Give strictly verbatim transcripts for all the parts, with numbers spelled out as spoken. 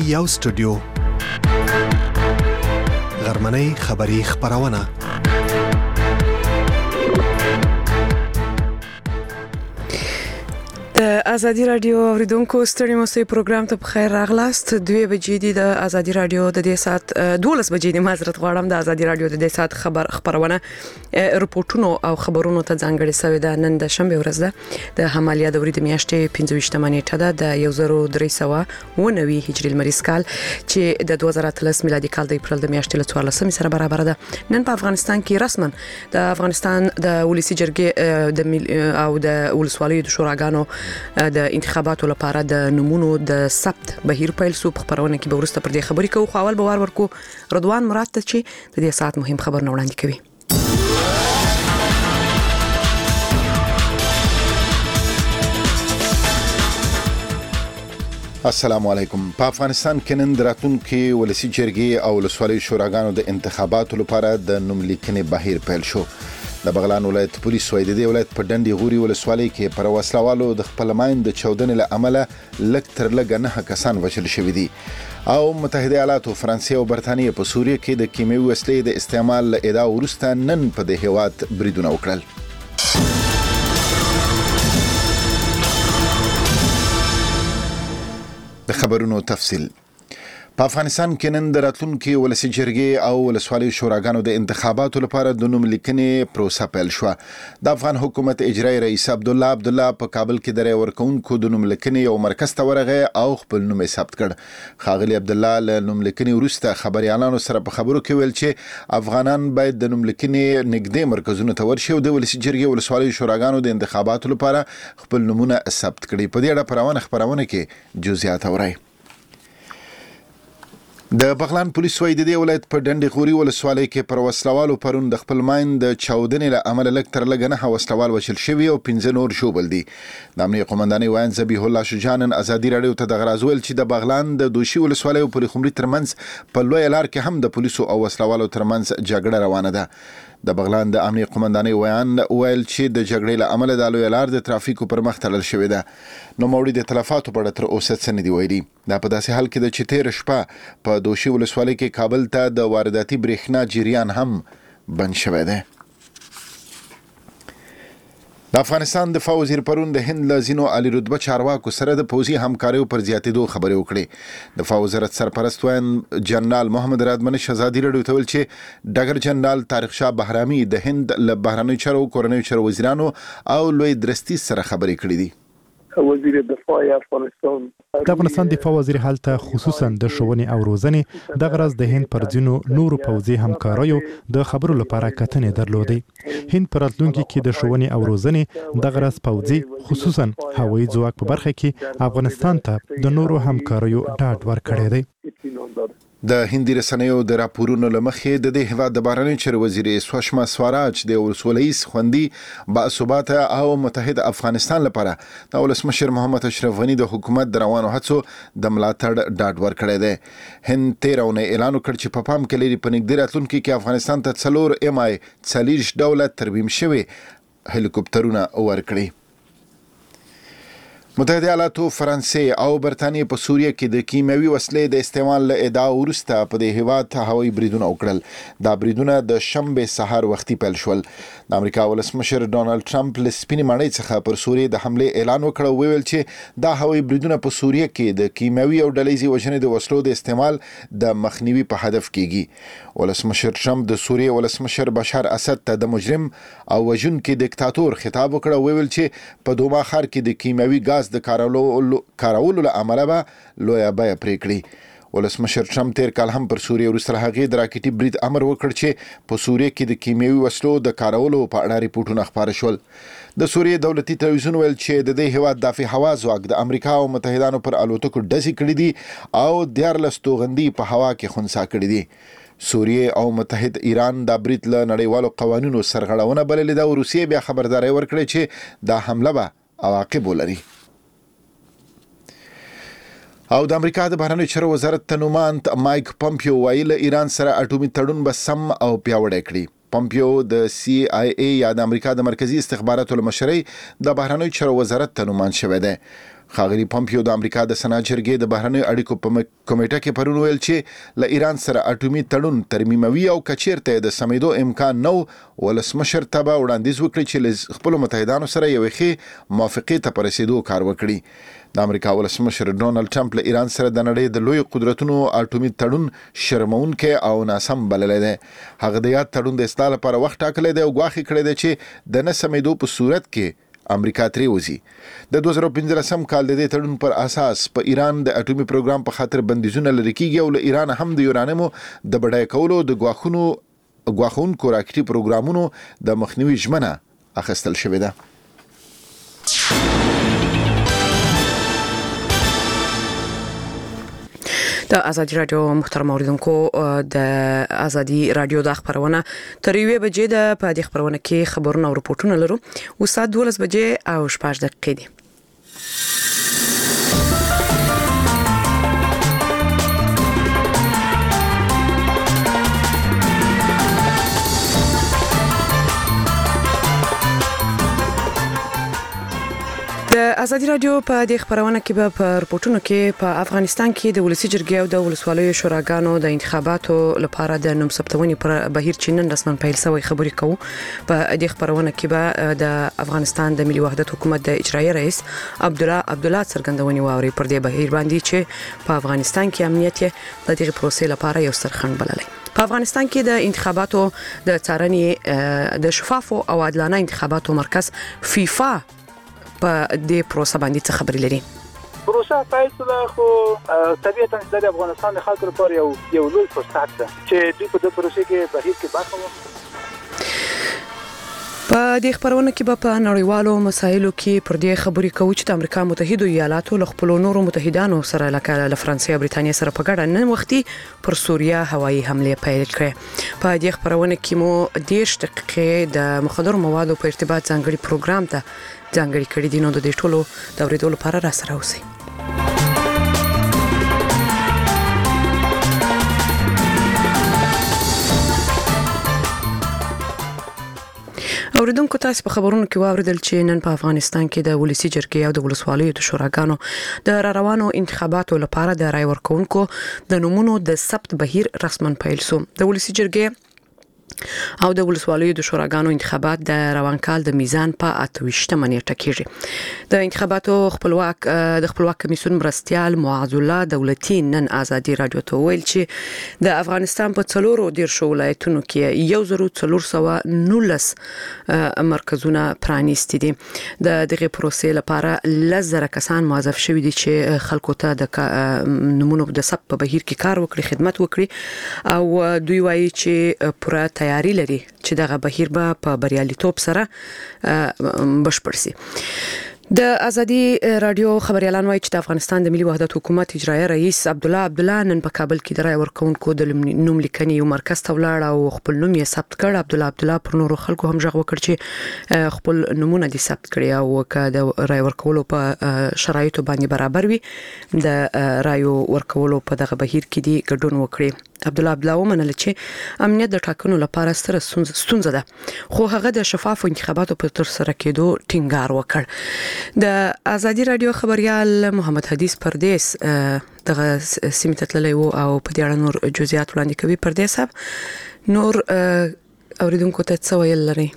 یو سټوډیو غرمنۍ خبری خبرونه د ازادي رادیو اوریدونکو ستړي موسي پروګرام ته بخیر راغلاست. دوی بجې دي د ازادي رادیو د دې سات دولس بجې د معذرت غواړم د ازادي رادیو د دې سات خبر خبرونه رپورټونو او خبرونو ته ځانګړي سوي ده. نن د شنبه ورځ ده د حمالیا د ورید میاشتې پنځه ویشت نیټه ده د یو زر درې سوه و نوي هجري لمریز کال چې د دوه زره اتلس میلادي کال د اپریل د میاشتې له څوارلسمې سره برابر ده. نن په افغانستان کې رسما د افغانستان د ولسی جرګې د او د ولسوالۍ د شوراګانو د انتخاباتو لپاره د نمونو د ثبت بهیر پیل سو. په خبرونه کې به ورسته پر دې خبرې کوو. خو اول به وار ورکو رضوان مراد ته چې د دې ساعت مهم خبر نه وړاندې کوي. السلام علیکم. په افغانستان کې نن راتلونکي ولسی جرګې او ولسوالۍ شوراګانو د انتخاباتو لپاره د نوملیکنې بهیر پیل شو. د بغلان ولایت پولیس وایي د دې ولایت په ډنډي غوري ولسوالۍ کې پر وسلوالو د خپل ماین د چودنې له امله لک تر لګ نه کسان وژل شوي دي او متحده ایالات او فرانسې او برتانیې په سوریه کې د کیمیاوي وسلې د استعمال له ادعا وروسته نن په دې هیواد بریدونه وکړل. د خبرونو تفصیل. په افغانستان کې نن د راتلونکي ولسی جرګې او ولسوالۍ شوراګانو د انتخاباتو لپاره د نوم لیکنې پروسه پیل شو. د افغان حکومت اجرایی رئیس عبد الله عبد الله په کابل کې د رای ورکونکو د نوم لیکنې یو مرکز ته ورغی او خپل نوم یې ثبت کړ. خاغلی عبد الله له نوم لیکنې وروسته خبريالانو سره په خبرو کې ویل چې افغانان باید د نوم لیکنې نږدې مرکزونو ته ورشي او د ولسی جرګې ولسوالۍ شوراګانو د انتخاباتو لپاره خپل نومونه ثبت کړي. په دې اړه پروانه خبرونه کې جزئیات اورئ. د بغلان پولیس وایي د دې ولایت په ډنډي غوري ولسوالۍ کې پر وسلوالو پرون د خپل ماین د چاودنې له امله لک تر لګ نه وسلوال وشل شوي او پنځه نور ژوبل دي. د امنیه قومندانۍ وایي ذبیح الله شجانن ازادي رادیو ته د غرازول چې د بغلان د دوشي ولسوالۍ او پورې خمري ترمنځ په لوی لار کې هم د پولیسو او وسلوالو ترمنځ جګړه روانه ده. د بغلان د امنیه قومندانۍ ویان ویل چې د جګړې له امله د لوی لار د ترافیکو پر مخ تړل شوې ده. نو موړي د تلفاتو په اړه تر اوسه څه نه دی ویلي. دا په داسې حال کې د چې تیر شپه په دوشي ولسوالۍ کې کابل ته د وارداتي برېښنا جریان هم بند شوی دی. د افغانستان دفاع وزیر پرون د هند له ځینو عالی رتبه چارواکو سره د پوځي همکاریو پر زیاتېدو خبرې وکړې. دفاع وزارت سرپرست وین جنرال محمد رادمنش ازادي رادیو ته ویل چې ډګر جنرال طارق شاه بهرامي د هند له بهرنیو چارو کورنیو چارو وزیرانو او لوی درستي سره خبرې کړې دي. وزیر دفاع افغانستان د افغانستان دفاع وزیر حالت خصوصا د شوونې او روزنې د غرض د هند پر ځینو نورو پوځي همکاریو د خبرو لپاره کتنې درلودې. هند پر راتلونکي کې د شوونې او روزنې د غرض پوځي خصوصا هوایي ځواک په برخه کې افغانستان ته د نورو همکاریو ډاډ ورکړی دی. د هندي رسنیو د راپورونو لمخې د دې هیواد د بهرنیو چارو وزیر سوشما سوراج د ولسوالۍ خوندي باثبات او متحد افغانستان لپاره د ولسمشر محمد اشرف غنی د حکومت د روانو هڅو د ملاتړ ډاډ ورکړی دی. هند تیرونه اعلان وکړ چې په پام کې لري په نږدې راتلونکي کې افغانستان ته څلور ام آی څلوېښت ډوله ترمیم شوي هلیکوپټرونه ورکړي. متحده ایالات فرانسې او برتانیې په سوریه کې د کیمیاوي وسلې د استعمال له ادعا وروسته په دې هیواد هوایي بریدونه وکړل. دا بریدونه د شنبه سهار وختي پیل شول. د امریکا ولسمشر ډونالد ټرمپ له سپینې ماڼۍ څخه پر سوریه د حمله اعلان وکړ او ویل چې دا هوایي بریدونه په سوریه کې د کیمیاوي او ډلهیزې وژنې د وسلو د استعمال د مخنیوي په هدف کېږي. ولسمشر ټرمپ د سوریه ولسمشر بشار اسد ته د مجرم او وژونکي دیکتاتور خطاب وکړ او ویل چې په دوما ښار کې د کیمیاوي ګاز د کارولو کارولو له امله به لویه بیه پرې کړي. ولسمشر ټرمپ تیر کال هم پر سوریه وروسته هغې د راکټي برید امر وکړ چې په سوریه کې د کیمیاوي وسلو د کارولو په اړه ریپورټونه خپاره شول. د سوریه دولتي تلویزیون ویل چې د دې هیواد دافع هوا ځواک د امریکا او متحدانو پر الوتکو ډزې کړې دي او دیارلس توغندي په هوا کې خنثی کړې دي. سوریه او متحد ایران د برید له نړیوالو قوانینو سرغړونه بللې ده او روسیې بیا خبرداري ورکړې چې دا حمله به عواقب ولري. او د امریکا د بهرنیو چارو وزارت تنومانت مایک پمپیو وایي له ایران سره اټومي تړون به سم او پیاوړی کړي. پمپیو د سی آی ای یا د امریکا د مرکزی استخباراتو لمشرۍ د بهرنیو چارو وزارت تنومان شوی دی. ښاغلي پامپیو د امریکا د سنا جرګې د بهرنیو اړیکو په کمیټه کې پرون ویل چې له ایران سره اټومي تړون ترمیموي او کچیرته د سمیدو امکان نو ولسمشر تبا وړاندیز وکړي چې له خپل متحدانو سره یو ښه موافقه ته پرسیدو کار وکړي. د امریکا ولسمشر ډونالد ټرمپ له ایران سره د نړۍ د لوی قدرتونو اټومي تړون شرمونکي او ناسم بللی دی. هغه د یاد تړون د اصلاح لپاره وخت ټاکلی دی او ګواښ کړی دی چې د نه سمیدو په صورت کې امریکا ترې وځي. د دوه زره پنځلسم کال د دې تړون پر اساس په ایران د اټومي پروګرام په خاطر بندیزونه لري کیږي او له ایران هم د یورانیمو د بډای کولو د ګواښونو ګواښونکو راکټي پروګرامونو د مخنیوي ژمنه اخیستل شوې ده. د ازادي رادیو محترم اوریدونکو د ازادي رادیو د خبرونه تر یوې بجې د په دې خبرونه کې خبرونه او راپورټونه لرو. وسات دولس بجې او شپږ دقیقې دي. د ازادي رادیو په دې خبرونه کې به په رپورټونو کې په افغانستان کې د ولسی جرګې او د ولسوالیو شوراګانو د انتخاباتو لپاره د نوم ثبتونې پر بهیر چینن رسمن پیل شوی خبري کوو. په دې خبرونه کې به د افغانستان د ملي وحدت حکومت د اجرایي رئیس عبد الله عبد الله څرګندونې واوري پر دې بهیر باندې چې په افغانستان کې امنیت د دې پروسې لپاره یو سرخند بللی. په افغانستان کې د انتخاباتو د څارنې د شفافو او عادلانه انتخاباتو مرکز فیفا په دې پروسه باندې څه خبرې لري؟ پروسه فیصله خو طبیعتا د افغانستان د خلکو لپاره یو یو لوی فرصت ده چې دوی په دې پروسه کې بهیر کې برخه واخلي. په دې خبرونه کې به په نړیوالو مسایلو کې پر دې خبرې کوو چې د امریکا متحده ایالاتو له خپل نورو متحدانو سره لکه له فرانسې او برېټانیا سره په ګډه نن وختي پر سوریه هوایي حمله پیل کړې. په دې خبرونه کې مو دیش دقیقې د مخدر موادو په ارتباط ځانګړي پروګرام ته ځانګړي کړي دي. نو د دې ټولو د اوریدلو لپاره را سره اوسئ. اوریدونکو تاسو په خبرونو کې واوریدل چې نن په افغانستان کې د ولسی جرګې او د ولسوالیو د شوراګانو د را روانو انتخاباتو لپاره د رای ورکونکو د نومونو د ثبت بهیر رسمن پیل شو. د ولسی جرګې او د ولسوالیو د شوراګانو انتخابات د روان کال د میزان په اتويشتمه نیټه کېږي. د انتخاباتو خپلواک د خپلواک کمیسیون مرستيال معاذ الله دولتي نن ازادي رادیو ته ویل چې د افغانستان په څلورو دیرشو ولایتونو کې یو زرو څلور سوه نولس مرکزونه پرانیستي دي. د دغه پروسې لپاره لزر کسان موظف شوي دي چې خلکو ته د نمونه د ثبت په بهیر کې کار وکړي، خدمت وکړي او دوی وایي چې پوره تیاری لري چې دغه بهیر به په بریالیتوب سره بشپړ شي. د ازادي رادیو خبريالان وایي چې د افغانستان د ملي وحدت حکومت اجرایي رئیس عبد الله عبد الله نن په کابل کې د رای ورکونکو د نوم لیکنې یو مرکز ته ولاړ او خپل نوم یې ثبت کړ. عبد الله عبد الله پر نورو خلکو هم ژغ وکړ چې خپل نمونه دي ثبت کړي او که د رای ورکولو په شرایطو باندې برابر وي د رای ورکولو په دغه بهیر کې دي ګډون وکړي. عبد الله عبد الله ومنل چې امنیت د ټاکنو لپاره ستره ستونزه ده، خو هغه د شفاف انتخاباتو په تر سره کېدو ټینګار وکړ. د ازادي رادیو خبريال محمد حدیث پردیس دغه سیمه تللی وو او په دې اړه نور جزئیات وړاندې کوي. پردیس صاحب نور اوریدونکو ته څه ویل لري؟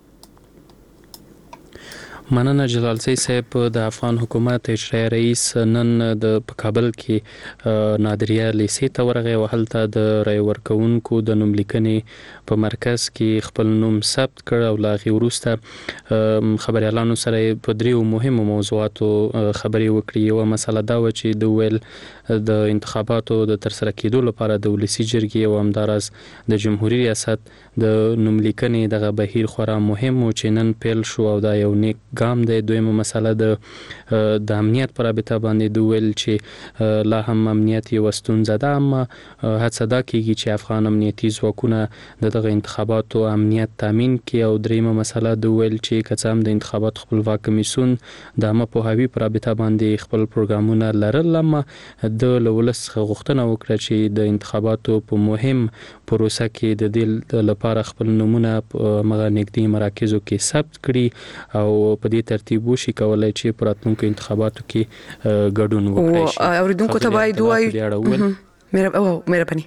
مننه جلال سي صاحب. د افغان حکومت اجرایي رئیس نن د کابل کې نادریه لیسې ته ورغی او هلته د رای ورکونکو د نوم لیکنې په مرکز کې خپل نوم ثبت کړ او لا غي وروسته خبريالانو سره په دریو مهمو موضوعاتو خبري وکړي. یو مسله دا و چې د ویل د انتخاباتو د تر سره کېدو لپاره د ولسی جرګې او همدارس د جمهوریت ریاست د نوم لیکنې دغه بهیر خورا مهم او چې نن پیل شو او دا یو نیک ګام دی. دویمه مسله د د امنیت پر رابطه باندې د ویل چې لا هم امنیت یو ستونزه ده، اما هڅه دا کیږي چې افغان امنیتي ځواکونه د دغه انتخاباتو امنیت تامین کړي. او دریمه مسله د ویل چې کڅام د انتخاباتو خپلواک کمیسیون د عامه پوهاوي پر رابطه باندې خپل پروګرامونه لرل، اما د لولس غوښتنه وکړه چې د انتخاباتو په مهم پروسه کې د دې لپاره خپل نمونه مغه نږدې مراکزو کې ثبت کړي او په دې ترتیب وشي کولای چې په راتلونکو انتخاباتو کې ګډون وکړي شي. اوریدونکو ته باید وایو مهرباني.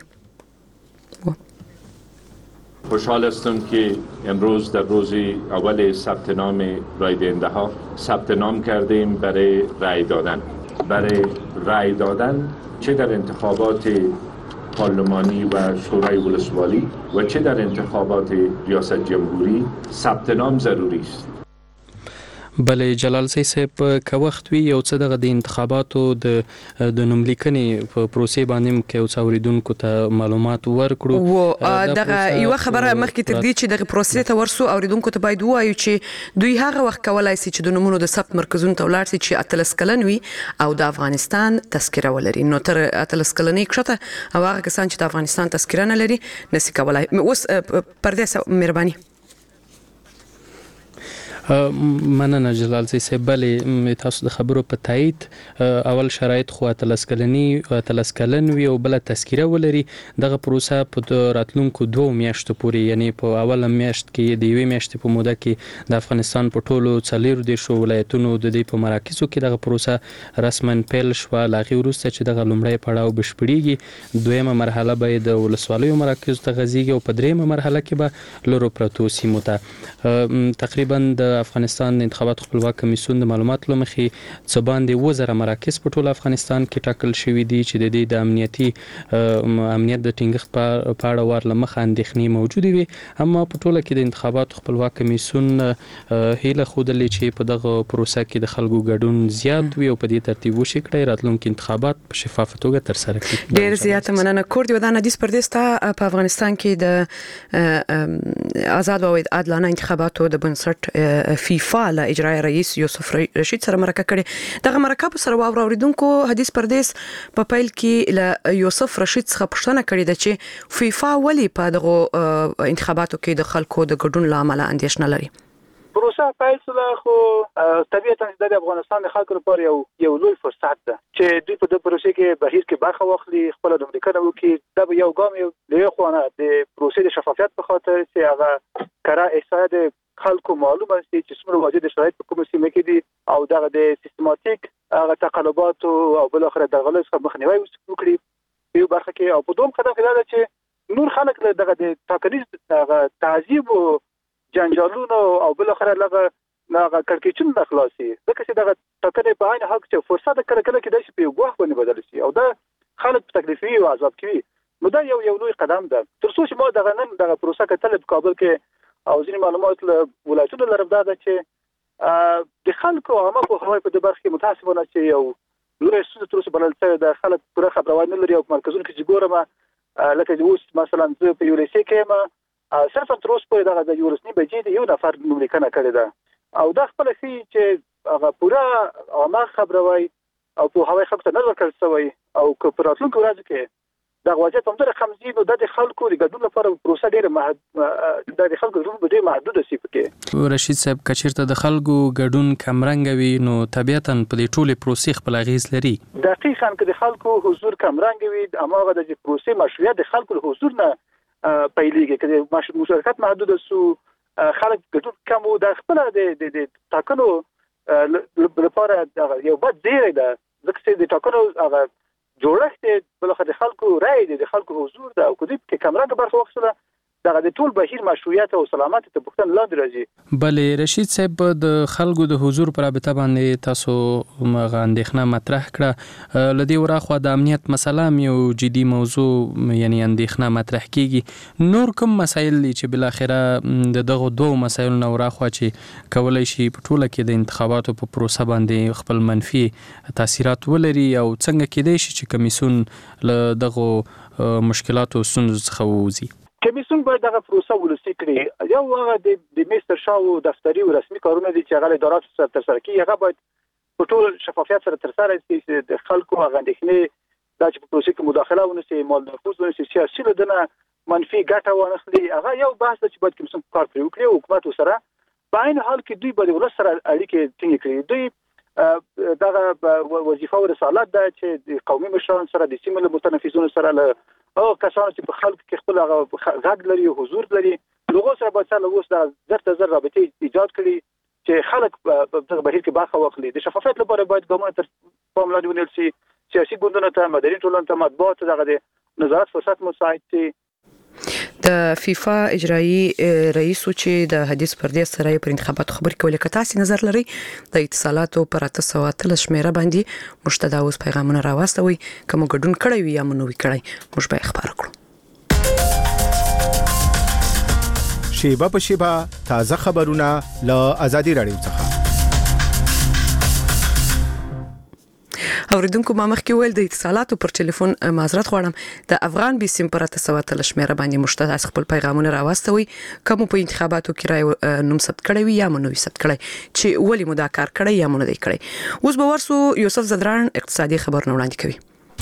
خوشحال هستم که امروز در روز اول ثبت نام رای دهنده ها ثبت نام کردیم برای رای دادن برای رای دادن چه در انتخابات پارلمانی و شورای ولسوالی و چه در انتخابات ریاست جمهوری ثبت نام ضروری است. بله جلال سی صاحب که وخت وی یو څه دغه د انتخاباتو د د نوملیکنې په پروسې باندې کې او څوریدونکو ته معلومات ورکړو او دغه یو خبره مخکې تر دې چې دغه پروسې ته ورسو اوریدونکو ته باید وایو چې دوی هغه وخت کولای شي چې د نمونو د ثبت مرکزونو ته ولاړ شي چې اتلس کلن وي او د افغانستان تذکره ولري. نو تر اتلس کلنې کښته او هغه کسان چې د افغانستان تذکره نه لري نسی کولای. اوس پردیس مهرباني. مننه جلال سی صاحب. بله تاسو د خبرو په تایید اول شرایط خو اتلس کلنی اتلس کلن وی او بل تذکره ولري. دغه پروسه په راتلونکو دوه میاشتو پورې یعنی په اوله میاشت کې د یوې میاشتې په موده کې د افغانستان په ټولو څلورو دیشو ولایتونو د دې په مراکزو کې دغه پروسه رسمن پیل شو. لاغي وروسته چې دغه لومړی پړاو بشپړیږي دویمه مرحله به د ولسوالیو مراکز ته غځيږي او په دریمه مرحله کې به لورو پروتو سیمو ته تقریبا د افغانستان انتخابات خپلواک کمیسیون د معلوماتو لمخې څه باندې وزره مراکز په ټول افغانستان کې ټاکل شوی دي چې د دې د امنیتي امنیت د ټینګښت په اړه ور لمخه اندېښنې موجوده وي. اما په ټوله کې د انتخابات خپلواک کمیسیون هیله خوده چې په دغه پروسه کې د خلکو ګډون زیات وي او په دې ترتیب وشي کړي راتلونکي انتخابات په شفافه توګه تر سره کړي. ډیر زیات مننه. کوردی ودان حدیث پردیس ته په افغانستان کې د آزاد او عادلانه انتخاباتو د بنسټ فیفا له اجرای رئیس یوسف رشید سره مرکه کړي. دغه مرکه په سره واوریدونکو حدیث پردیس په پیل کې له یوسف رشید څخه پوښتنه کړې ده چې فیفا ولی په دغه انتخاباتو کې د خلکو د ګډون لامل اندیشنه لري. پروسه پیل شوه خو طبیعتا د افغانستان خلکو لپاره یو یو لوی فرصت ده چې دوی په دې پروسې کې بهیر کې برخه واخلي خپل د امریکا نو کې د یو ګام یو له خوانه د پروسې د شفافیت په خاطر چې هغه کرا احساس خلکو معلومه شي چې څومره واجد شرایط په کومه سیمه کې دي او دغه د سیستماتیک هغه تقلبات او بل اخر د غلط څخه مخنیوي وکړي یو برخه کې او په دوم قدم کې دا چې نور خلک دغه د تاکلیز هغه تعذيب او جنجالونو او بل اخر لغه هغه کړکېچون د خلاصي ځکه چې دغه تاکنه په عین حق چې فرصت کړه کړه کې د شي په غوښ باندې بدل شي او دا خلک په تکلیفي او عذاب کوي. نو دا یو یو لوی قدم ده. تر څو چې ما دغه نن دغه پروسه کتل په کابل کې او ځینې معلومات له ولایتونو لرم دا چې د خلکو عامه په هوای په د برخه کې متاسفانه چې یو لوی څه تر څه بلل څه د خلک پوره خبرونه نه لري او مرکزونو کې چې ګورم لکه د اوس مثلا زه په یو لسی کې ما صرف تر اوسه په دغه د یورسنی بجې د یو نفر نوملیکنه کړې ده او دا خپل شي چې هغه پوره عامه خبروي او په هوای خلکو ته نظر کړل شوی او که په راتلونکو ورځو کې دا وضعیت هم د خمسين د خلکو د ګډون لپاره پروسه ډیره محدود د خلکو ګډون به ډیره محدود شي پکې. رشید صاحب کچیرته د خلکو ګډون کمرنګ وي نو طبيعتا په دې ټوله پروسې خپل اغیز لري. دقیقاً که د خلکو حضور کمرنګ وي اماغه د پروسې مشروعیت د خلکو حضور نه پیلېږي که مشارکت محدود سو خلک ګډون کم او د خپل د د تاکنو لپاره یو بد زیری ده ځکه چې د تاکنو هغه جوړښت بل خو د خلکو رائے دي د خلکو حضور ده او کدی کې کمرنګ برخه وخصله دغه د ټول بهیر مشروعیت او سلامت ته پوښتنه لاندې راځي. بلې رشید صاحب د خلکو د حضور پر رابطه باندې تاسو مغه اندېښنه مطرح کړه لدی ورخوا د امنیت مسله یو جدي موضوع یعنی اندېښنه مطرح کیږي. نور کوم مسایل چې بل اخره د دغه دوه مسایل نو ورخوا چې کولای شي په ټوله کې د انتخاباتو په پروسه باندې خپل منفي تاثیرات ولري او څنګه کېدای شي چې کمیسیون له دغه مشکلاتو ستونزو څخه ووځي. کمیسیون باید دغه پروسه ولسی کړي. یو هغه د میستر شاو دفتری او رسمي کارونه دي چې هغه ادارات سره تر سره کوي هغه باید په ټول شفافیت سره تر سره شي چې د خلکو هغه اندېښنې د چې په پروسه کې مداخله ونشي مال نفوذ ونشي سیاسي لدنه منفي ګټه ونخلي. هغه یو بحث چې باید کمیسیون کار کوي او حکومت سره په عین حال کې دوی باید ولس سره اړیکې ټینګ کړي. دوی دغه وظیفه او رسالت ده چې د قومي مشرانو سره د سیمه له متنفذونو سره له او کسان چې په خلکو کې خپل غږ لري او حضور لري دغه سره به څنګه اوس د زر زر رابطه ایجاد کړي چې خلک په دغه بهیر کې برخه واخلي. د شفافیت لپاره باید ګامونه تر پام لاندې ونیول شي. سیاسي ګوندونو ته مدني ټولنې ته مطبوعات دغه د نظارت فرصت مساعد شي. د فیفا اجرایی رئیس چې د حدیث پردیس سره پر انتخاباتو خبرې کولې که تاسو نظر لري د اتصالاتو پر اته سوه اتلس شمیره باندې مشتدا اوس پیغامونه راوستوي کوم ګډون کړی وي یا منوي کړی موږ به خبر کړو. شیبه په شیبه تازه خبرونه له آزادي رادیو څخه. اوریدونکو ما مخکې ویل د اتصالاتو پر ټلیفون معذرت غواړم د افغان بي سیم پر اته سوه اتلس شمیره باندې مشتدا خپل پیغامونه راوستوي کوم په انتخاباتو کې راي نوم ثبت کړی وي یا منوي ثبت کړی چې ولی مو دا کار کړی یا مونږ دی کړی. اوس به ورسو یوسف زدران اقتصادي خبرونه وړاندې کوي.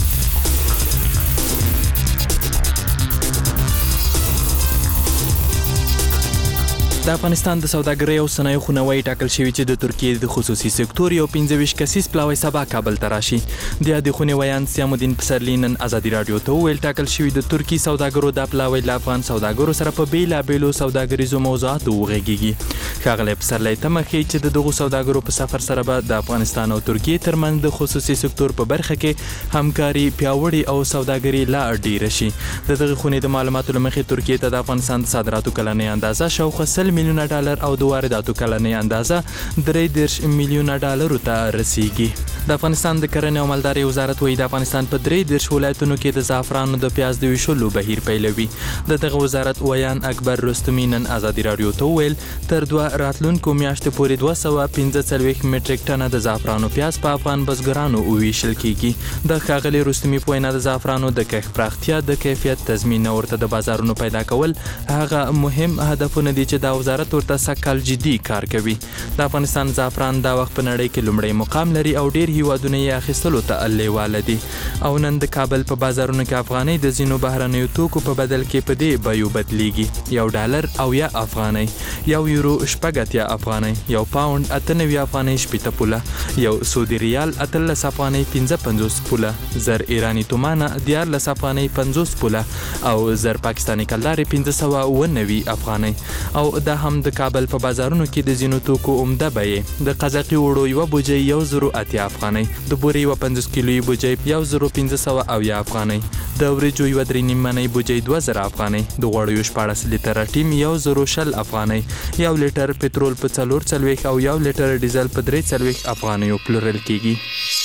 د افغانستان د سوداګرۍ او صنایعو خونوي ټاکل شوی چې د ترکیې د خصوصي سکتور یو پنځه ویشت کسیز پلاوی سبا کابل ته راشي. د یادې خونې ویان سیام الدین پسرلی نن آزادي رادیو ته ویل ټاکل شوی د ترکیې سوداګرو د پلاوی له افغان سوداګرو سره په بیلابېلو سوداګریزو موضوعاتو وغږیږي. ښاغلی پسرلی تمه ښیي چې د دغو سوداګرو په سفر سره به د افغانستان او ترکیې ترمنځ د خصوصي سکتور په برخه کې همکاري پیاوړې او سوداګري لا ډیره شي. د دغه خونې د معلوماتو له مخې ترکیې ته د افغانستان د صادراتو کلنۍ اندازه شاوخوا سل میلیونه ډالر او د وارداتو کلنۍ اندازه درې دېرش میلیونه ډالرو ته رسیږي. د افغانستان د کرنې او مالدارۍ وزارت وایي د افغانستان په درې دېرش ولایتونو کې د زعفرانو د پیاز د ویشلو بهیر پیلوي. د دغه وزارت ویان اکبر رستمي نن آزادي رادیو ته وویل تر دوه راتلونکو میاشتو پورې دوه سوه پنځه څلوېښت میټریک ټنه د زعفرانو پیاز په افغان بزګرانو وویشل کیږي. د ښاغلي رستمي په وینا د زعفرانو د کښت پراختیا د کیفیت تضمین او ورته د بازارونو پیدا کول هغه مهم هدفونه دي چې د وزارت ورته سکل جدي کار کوي. د افغانستان زعفران دا وخت په نړۍ کې لومړی مقام لري او ډیر هیوادونه یې اخیستلو ته لیواله دي. او نن د کابل په بازارونو کې افغانۍ د ځینو بهرنیو توکو په بدل کې په دې بیو بدلیږي. یو ډالر او یا افغانۍ، یو یورو شپږ اتیا افغانۍ، یو پاوند اته نوي افغانۍ شپېته پوله، یو سعودي ریال اتلس افغانۍ پنځه پنځوس پوله، زر ایرانی تومانه دیارلس افغانۍ پنځوس پوله او زر پاکستاني کلدارې پنځه سوه اوه نوي افغانۍ. او دا هم د کابل په بازارونو کې د ځینو توکو عمده بیې د قزاقي وړو یوه بوجۍ یو زرو اتیا افغانۍ، د بورې یوه پنځوس کیلویي بوجۍ یو زرو پنځه سوه اویا افغانۍ، د وریجو یوه درې نیم منۍ بوجۍ دوه زره افغانۍ، د غوړیو شپاړس لیټره ټیم یو زرو شل افغانۍ، یو لیټر پټرول په څلور څلوېښت او یو لیټر ډیزل په درې څلوېښت افغانیو پلورل کیږي.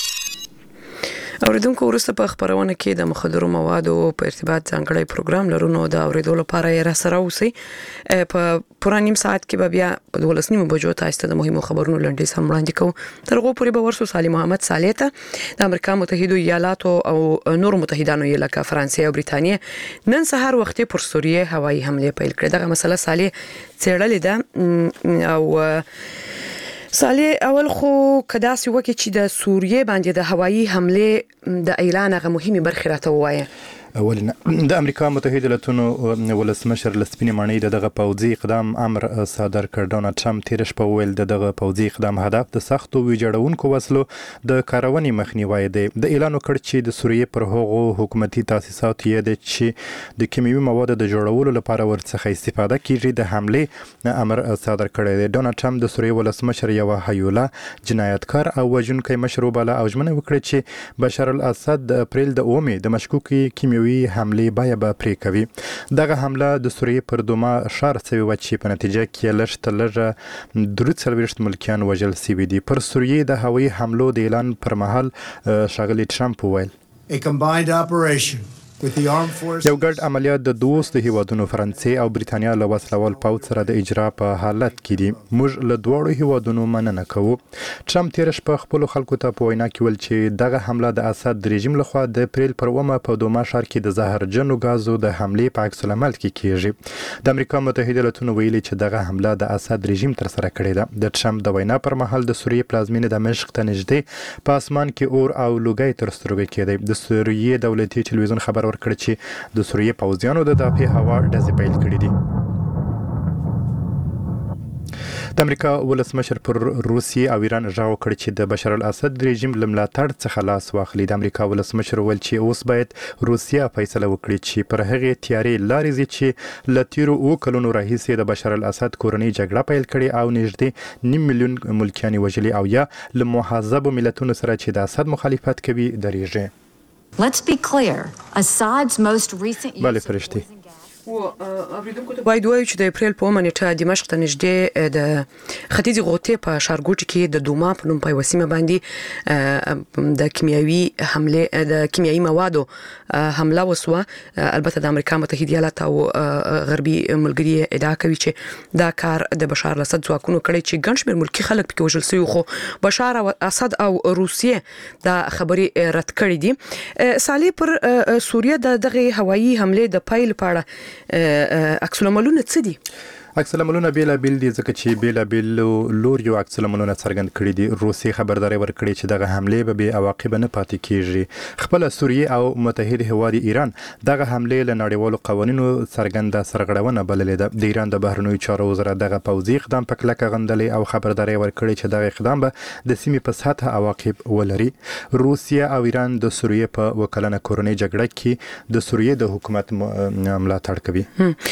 اوریدونکو ورسته په خبرونه کې د مخدرو موادو په ارتباط ځانګړی پروګرام لرونو د اوریدو لپاره یې را سره اوسئ. په پوره نیم ساعت کې به بیا په دولس نیمو بجو تاسو ته د مهمو خبرونو لنډیز هم وړاندې کوو. تر هغو پورې به ورسو صالح محمد صالح ته د امریکا متحده ایالاتو او نور متحدانو یې لکه فرانسې او بریتانیا نن سهار وختي پر سوریه هوایي حمله پیل کړې. دغه مسله صالح څېړلې ده او صالح اول خو کدا سی وکه چې د سوریه باندې د هوایي حمله د اعلان غو مهمه برخه راته وایي. اولنه د امریکا متحده ایالاتونو ولسمشر لسپینې ماڼۍ دغه پوځي اقدام امر صادر کړ. ډونالد ټرمپ تیر شپه ویل دغه پوځي اقدام هدف د سختو ویجاړونکو وسلو د کارونې مخنیوي دی. د اعلان وکړ چې د سوریه پر هغو حکومتي تاسیسات یې د چې د کیمیاوي موادو د جوړولو لپاره ورڅخه استفاده کیږي د حمله امر صادر کړی دی. ډونالد ټرمپ د سوریه ولسمشر یو هیولا جنایتکار او وژونکی مشر وباله او ژمنه وکړه چې بشار الاسد د اپریل د اومې د مشکوکي کیمیاوي حمله بیا به پرې کوي. دغه حمله د سوریې پر دوما ښار سوي و چې په نتیجه کې لږ تر لږه درې څلوېښت ملکیان وژل سوي دي. پر سوریې د هوایي حملو د اعلان پر مهال ښاغلي ټرمپ وویل A combined operation یو ګډ عملیات د دوست هیوادونو فرانسې او بریتانیا له وسلوال پوځ سره د اجرا په حالت کې دي. موږ له دواړو هیوادونو مننه کوو. ټرمپ تیر شپه خپل خلکو ته په وینا کې ویل چې دغه حمله د اسد رژیم لخوا د اپریل پر اومه په دوما ښار کې د زهرجنو غازو د حملې په عکس العمل کې کیږي. د امریکا متحده ایالاتونو ویلي چې دغه حمله د اسد رژیم تر سره کړې ده. د ټرمپ د وینا پر مهال د سوریې پلازمینه دمشق ته نږدې په اسمان کې اور او لوګي تر سترګو کېدی. د سوریې دولتي ټلویزیون خبر ورکړ چې د سوریې پوځیانو د دافع هوا ډزې پیل کړې دي. د امریکا ولسمشر پر روسیې او ایران ژغ کړ چې د بشار الاسد رژیم لملاتړ څخه لاس واخلي. د امریکا ولسمشر ویل چې اوس باید روسیه فیصله وکړي چې پر هغه تیارې لارې زی چې لتیرو او کلونو راهیسې د بشار الاسد کورنۍ جګړه پیل کړي او نږدې نیم میلیون ملکیان وژلي او یا له محزب ملتونو سره چې د اسد مخالفت کوي درېږي. Let's be clear. Assad's most recent بله فرشتي و اوریدونکو ته باید وایو چې د اپریل په منېټه دمشق ته نږدې د ختیځ غوټې په ښارګوټي کې د دوما په نوم په وسیمه باندې د کیمیاوي حمله د کیمیاوي موادو حمله وسوه. البته د امریکا متحده ایالات او غربي ملګري ادعا کوي چې دا کار د بشار الاسد ځواکونو کړی چې ګڼ شمېر ملکی خلک پکې وژل شوي، خو بشار الاسد او روسیې دا خبري رد کړې دي. سالي پر سوریه د دغه هوایي حمله د پایل پاړه عکس العملونه څه دي؟ عکس العملونه بیل بیل دي ځکه چې بیل بیل لور یو عکس العملونه څرګند کړي دي. روسي خبرداري ورکړي چې دغه حمله به بې عواقب نه پاتې کیږي. خپل سوریه او متحده هیواد ایران دغه حمله له نړیوالو قوانینو څرګنده سرغړونه بللې ده. د ایران د بهرنیو چارو وزارت دغه پوځي اقدام په کلکه غندلې او خبرداري ورکړي چې دغه اقدام به د سیمې په سطح عواقب ولري. روسیه او ایران د سوریه په وکلنه کورنۍ جګړه کې د سوریه د حکومت ملاتړ کوي.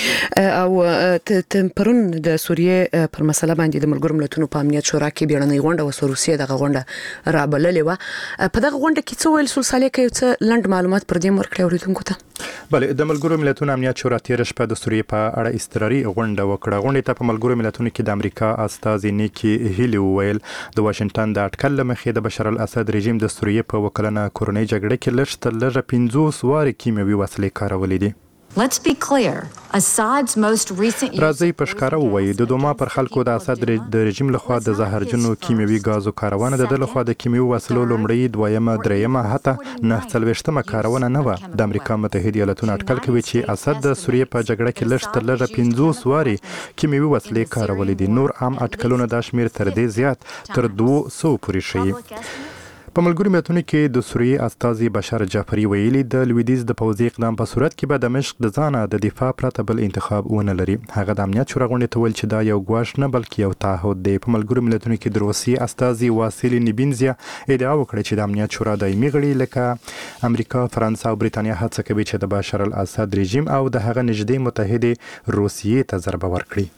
او پرون د سوریه پر مسله باندې د ملګرو ملتونو په امنیت شورا کې بیړنۍ غونډه وسو. روسیه دغه غونډه رابللې و. په دغه غونډه کې څه ویل سول سالي کوي څه لند معلومات پر دې ورکړي اوریدونکو ته؟ بله د ملګرو ملتونو امنیت شورا تیر شپه د سوریه په اړه استراري غونډه وکړه. غونډه ته په ملګرو ملتونو کې د امریکا استازي نیکی هیلی ویل د واشنگټن د اټکل لمخې د بشار الاسد رژیم د سوریه په وکلنه کورنۍ جګړه کې لږ تر لږه پنځوس وارې کیمیاوي وسلې کارولې دي. Let's be clear. Assad's most recent راځي پښکارا وایي د دوما پر خلکو د اسد د رژیم لخوا د زهرجنو کیمیاوي غازو کارونه د لخوا د کیمیاوي وسلو لومړی دویمه دریمه حتی نه څلويشتمه کارونه نه و. د امریکا متحده ایالاتونو اټکل کوي چې اسد د سوریه په جګړه کې لږ تر لږه پنځوس وارې کیمیاوي وسلې کارولې دي. نور عام اټکلونه د شمیر تر دې زیات تر دوه سوه پورې شي. په ملګرو ملتونو کې د سوریه استازي بشار جعفری ویلي د لویدیز د پوځي اقدام په صورت کې به دمشق د ځانه د دفاع پرته بل انتخاب ونه لري. هغه د امنیت شورا غونډې ته ویل چې دا یو ګواښ نه بلکې یو تعهد دی. په ملګرو ملتونو کې د روسیې استازي واسیلی نیبینزیا ادعا وکړه چې د امنیت شورا دایمي غړي لکه امریکا، فرانسه او بریتانیا هڅه کوي چې د بشار الاسد رژیم او د هغه نږدې متحده روسیې ته ضربه ورکړي.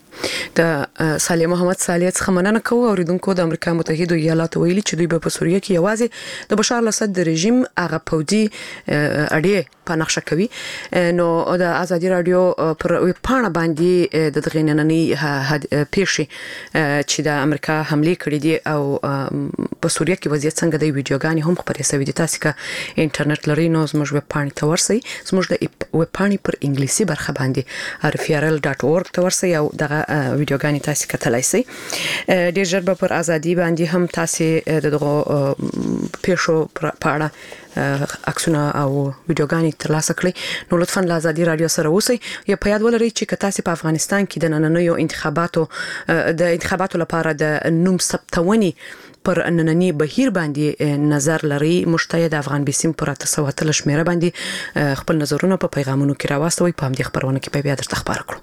د صالح محمد صالح څخه مننه کوو. اوریدونکو د امریکا متحده ایالاتو ویلي چې دوی به په سوریه کې یوازې د بشار الاسد د رژیم هغه پوځي اړې په نقشه کوي. نو د ازادي رادیو پر پاڼه باندې د دغه نننۍ پیښې چې د امریکا حمله کړې دي او په سوریه کې وضعیت څنګه دی ویډیوګانې هم خبرې شوې دي. تاسو که انټرنیټ لرئ نو زموږ ویب پاڼې ته ورسئ. زموږ د ویب پاڼې پر انګلیسي برخه باندې ار اف ار ال ډاټ اورګ ته ورسئ او دغه ویډیوګانې تاسو کتلای شئ. ډېر ژر به پر ازادي باندې هم تاسو دغه پیښو په اړه عکسونه او ویډیوګانې ترلاسه کړئ. نو لطفاً له ازادي رادیو سره اوسئ. یا په یاد ولرئ چې که تاسو په افغانستان کې د نننیو انتخاباتو د انتخاباتو لپاره د نوم ثبتونې پر نننی بهیر باندې نظر لري، مشتاق د افغان بیسیم پر تاسو ته شمیره باندې خپل نظرونه په پیغامونو کې راوستوي. په همدې خبرونه کې به بیا درته خبر کړو.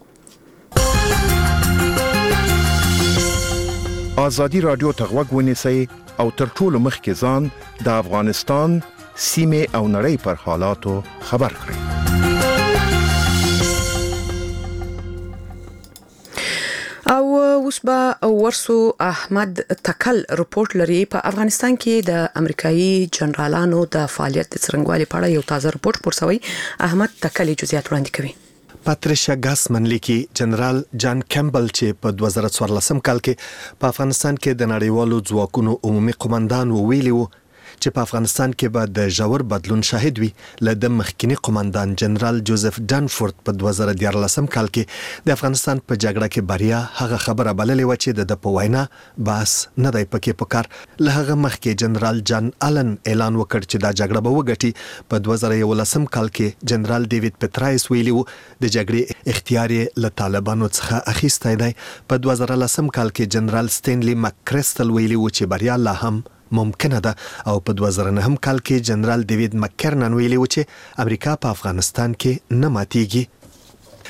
آزادی رادیو ته غوږ ونیسئ او تر ټولو مخکې ځان د افغانستان سیمه او نړۍ پر حالاتو خبر کړئ. او اوس به ورسو احمد تکل رپورت لري. په افغانستان کې د امریکایي جنرالانو د فعالیت د څرنګوالي په اړه یو تازه رپورت خپور شوی. احمد تکل جزئیات وړاندې کوي. پاتریشیا ګاسمن لیکي جنرال جان کیمبل چې په دوه زره څوارلسم کال کې په افغانستان کې د نړیوالو ځواکونو عمومي قومندان ویلي وو چې په افغانستان کې به د ژور بدلون شاهد وي. له د مخکنی قومندان جنرال جوزف ډانفورد په دوه زره دیارلسم کال کې د افغانستان په جګړه کې بریا هغه خبره بللې و چې د په وینا باس نه دی پکې پکار. له هغه مخکې جنرال جان آلن اعلان وکړ چې دا جګړه به وګټي. په دوه زره یولسم کال کې جنرال ډیوډ پټرایس ویلي وو د جګړې اختیار له طالبانو څخه اخیستی دی. په دوه زره لسم کال کې جنرال سټینلی مککریسټل ویلي وو چې بریا لا هم ممکنه ده. او په دوه زره نهم کال کې جنرال ډیوډ مککرنن ویلي و چې امریکا په افغانستان کې نه ماتيږي.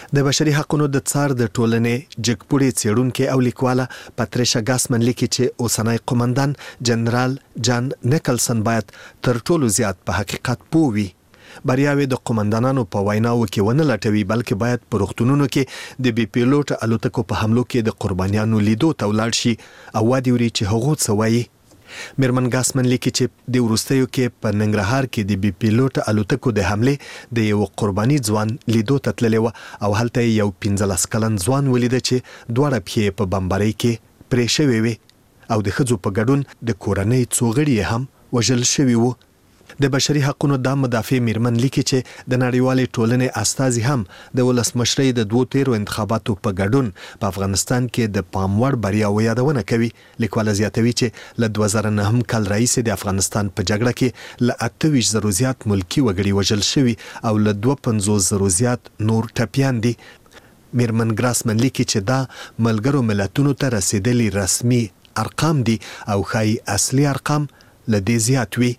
د بشري حقوقو د څار د ټولنې جګپوړي څېړونکو او لیکواله پاتریشا ګاسمن لیکي چې اوسنۍ قومندان جنرال جان نیکلسن باید تر ټولو زیات په حقیقت پوه وي. بریاوي د قومندانانو په ویناو کې ونه لټوي بلکې باید په روغتونونو کې د بي پیلوټ الوتکو په حملو کې د قربانیانو لیدو ته ولاړ شي او وادي وري چې هغه څه وایي. میرمن ګاسمن لیکي چې د ورستیو کې په ننګرهار کې د بي پیلوټ الوتکو د حمله د یو قرباني ځوان لیدو ته تللی و او هلته یو پنځلس کلن ځوان ولید چې دوړه پښې په بمبارۍ کې پرې شوی وي او د ښځو په ګډون د کورنۍ څو غړي هم وژل شوي وو. د بشري حقوقو د مدافع میرمن لیکي چې د نړیوالې ټولنې استازي هم د ولسمشرۍ د دوه تیرو انتخاباتو په ګډون په افغانستان کې د پاموړ بریاو یادونه کوي. لیکواله زیاتوي چې له دوه زره نهم کال راهیسې د افغانستان په جګړه کې له اته ویشت زرو زیات ملکی وګړي وژل شوي او له دوه پنځوس زرو زیات نور ټپیان دي. میرمن ګاسمن لیکي چې دا ملګرو ملتونو ته رسیدلي رسمي ارقام دي او خای اصلي ارقام له دې زیات وي.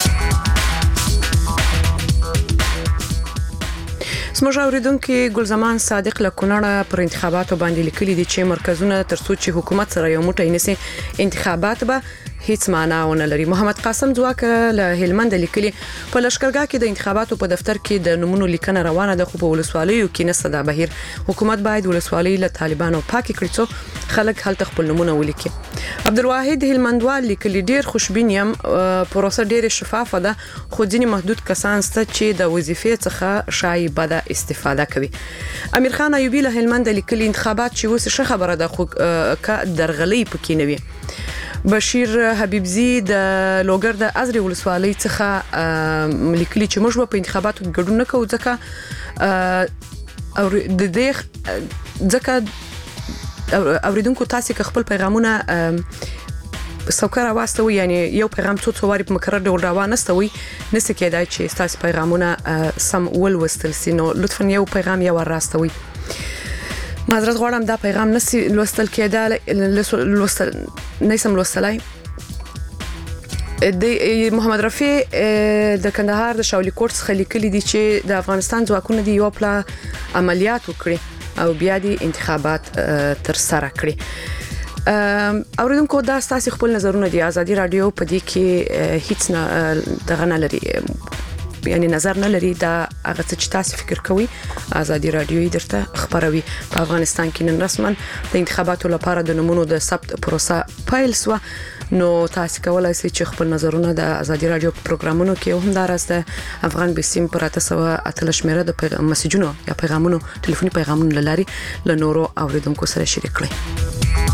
زموږ اوریدونکو ګلزمان صادق له کونړه پر انتخاباتو باندې لیکلي دي چې مرکزونه ترڅو چې حکومت سره یو موټی نسی انتخابات به هیڅ معنا ونه لري. محمد قاسم ځواک له هلمند لیکلي په لشکرګاه کې د انتخاباتو په دفتر کې د نمونه لیکنه روانه ده خو په ولسوالیو کې نسته دا بهیر. حکومت باید ولسوالۍ له طالبانو پاکي کړي څو خلک هلته خپل نمونه ولیکي. عبدالواحد هلمندوال لیکلي ډیر خوشبین یم پروسه ډیر شفافه ده خو ځینې محدود کسان ست چې د وظیفې څخه شای بده استفاده کوي. امیر خان ایوبی له هلمند لیکلي انتخابات چې اوس ښه خبره ده خو ک درغلي پکې نه وي. بشیر حبیبزی د لوګر د ازري ولسوالۍ څخه لیکلي چې موږ په انتخاباتو کې ګډون نه کوو ځکه او د دې ځکه اوریدونکو تاسو که خپل پیغامونه سوکر واستوي یعنی یو پیغام څو څو واری په مقرر ډول راوانستوي نسې کېدای چې تاسو پیغامونه سم ولوستل سي نو لطفا یو پیغام یو راستوي. معذرت غواړم دا پیغام نسی لوستل کېدل لوستل نسم لوستلای. د محمد رفیع د کندهار د شاولی کوټ څخه لیکلي دي چې د افغانستان ځواکونه دی یو پلا عملیات وکړي او بیا د انتخابات تر سره کړي. اوریدونکو دا تاسو خپل نظرونه دي. ازادي رادیو په دې کې هیڅ نه دغه نه لري یعنی نظر نه لري. دا هغه څه چې تاسو فکر کوئ ازادي رادیو درته خبروي. په افغانستان کې نن رسمن د انتخاباتو لپاره د نمونو د ثبت پروسه پیل شو نو تاسو کولای شئ چې خپل نظرونه د ازادي رادیو په پروګرامونو کې هم درسته افغان بسیم پر تاسو اتل شمیره د مسجونو یا پیغامونو ټلیفوني پیغامونو لاري له نورو اوریدونکو سره شریک کړئ.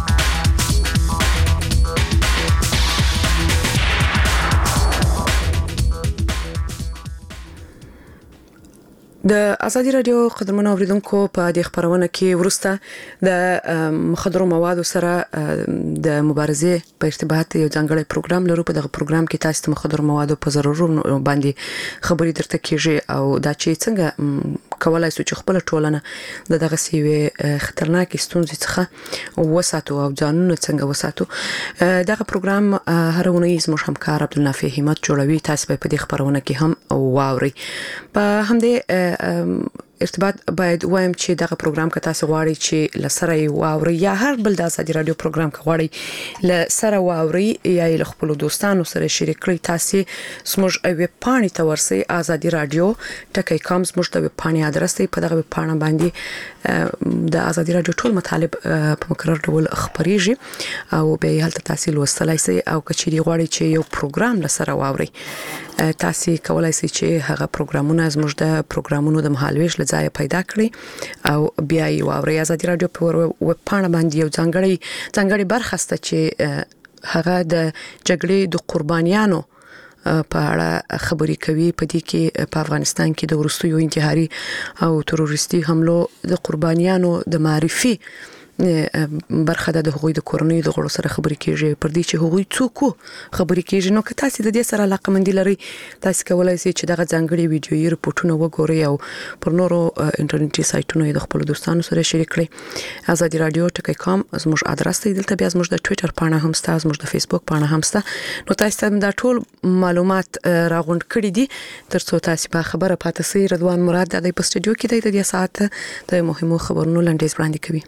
د ازادي رادیو قدرمنو اوریدونکو په دې خبرونه کې ورسته د مخدرو موادو سره د مبارزې په ارتباط یو ځانګړی پروګرام لرو. په دغه پروګرام کې تاسو ته مخدرو موادو په ضرورت باندې خبرې درته کیږي او دا چې څنګه کولای شو چې خپل ټولنه د دغه سیوی خطرناک ستونزې څخه وساتو او ځانونه څنګه وساتو. دغه پروګرام هر ونې زموږ همکار عبدالنافع همت جوړوي. تاسو په دې خبرونه کې هم واوري. په همدې ارتباط باید وایم چې دغه پروګرام که تاسو غواړئ چې لسره واوري یا هر بل د ازادي رادیو پروګرام که غواړئ لسره واوري یا له خپل دوستانو سره شریک کړئ تاسو سمج ویب پاڼې ته ورسئ ازادي رادیو ټکی کام سمج ته ویب پاڼې ادرس دی. په دغه ویب پاڼه باندې د ازادي رادیو ټول مطالب په مقرر ډول خبريږي او به هلته تاسو لوستلای شئ او کچېری غواړئ چې یو پروګرام لسره واوري تاسو کولای شئ چې هغه پروګرامونه زموږ د پروګرامونو د مهالويش لځای پیدا کړئ او بیا یې واورئ. ازادي رادیو په ویب پاڼه باندې یو ځانګړی ځانګړی برخه سته چې هغه د جګړې د قربانیانو په اړه خبرې کوي. په دې کې په افغانستان کې د ورستیو انتحاري او تروریستي حملو د قربانیانو د معرفي برخه د هغوی د کورنۍ د غړو سره خبرې کیږي پر دې چې هغوی څوک خبرې کیږي. نو که تاسو د دې سره علاقه مندي لري تاسو کولای شئ چې دغه ځانګړي ویډیويي رپورټونه وګورئ او پر نورو انټرنیټي سایټونو د خپل دوستانو سره شریک کړئ. آزادي رادیو ټکی کام زموږ ادرس دی، دلته بیا زموږ د ټوئیټر پاڼه هم ستا، زموږ د فیسبوک پاڼه هم ستا. نو تاسو ته دا ټول معلومات راغونډ کړي دي ترڅو تاسو په خبره پاتې سئ. رضوان مراد د په سټوډیو کې د دې ساعت د مهمو خبرونو لنډیز وړاندې کوي.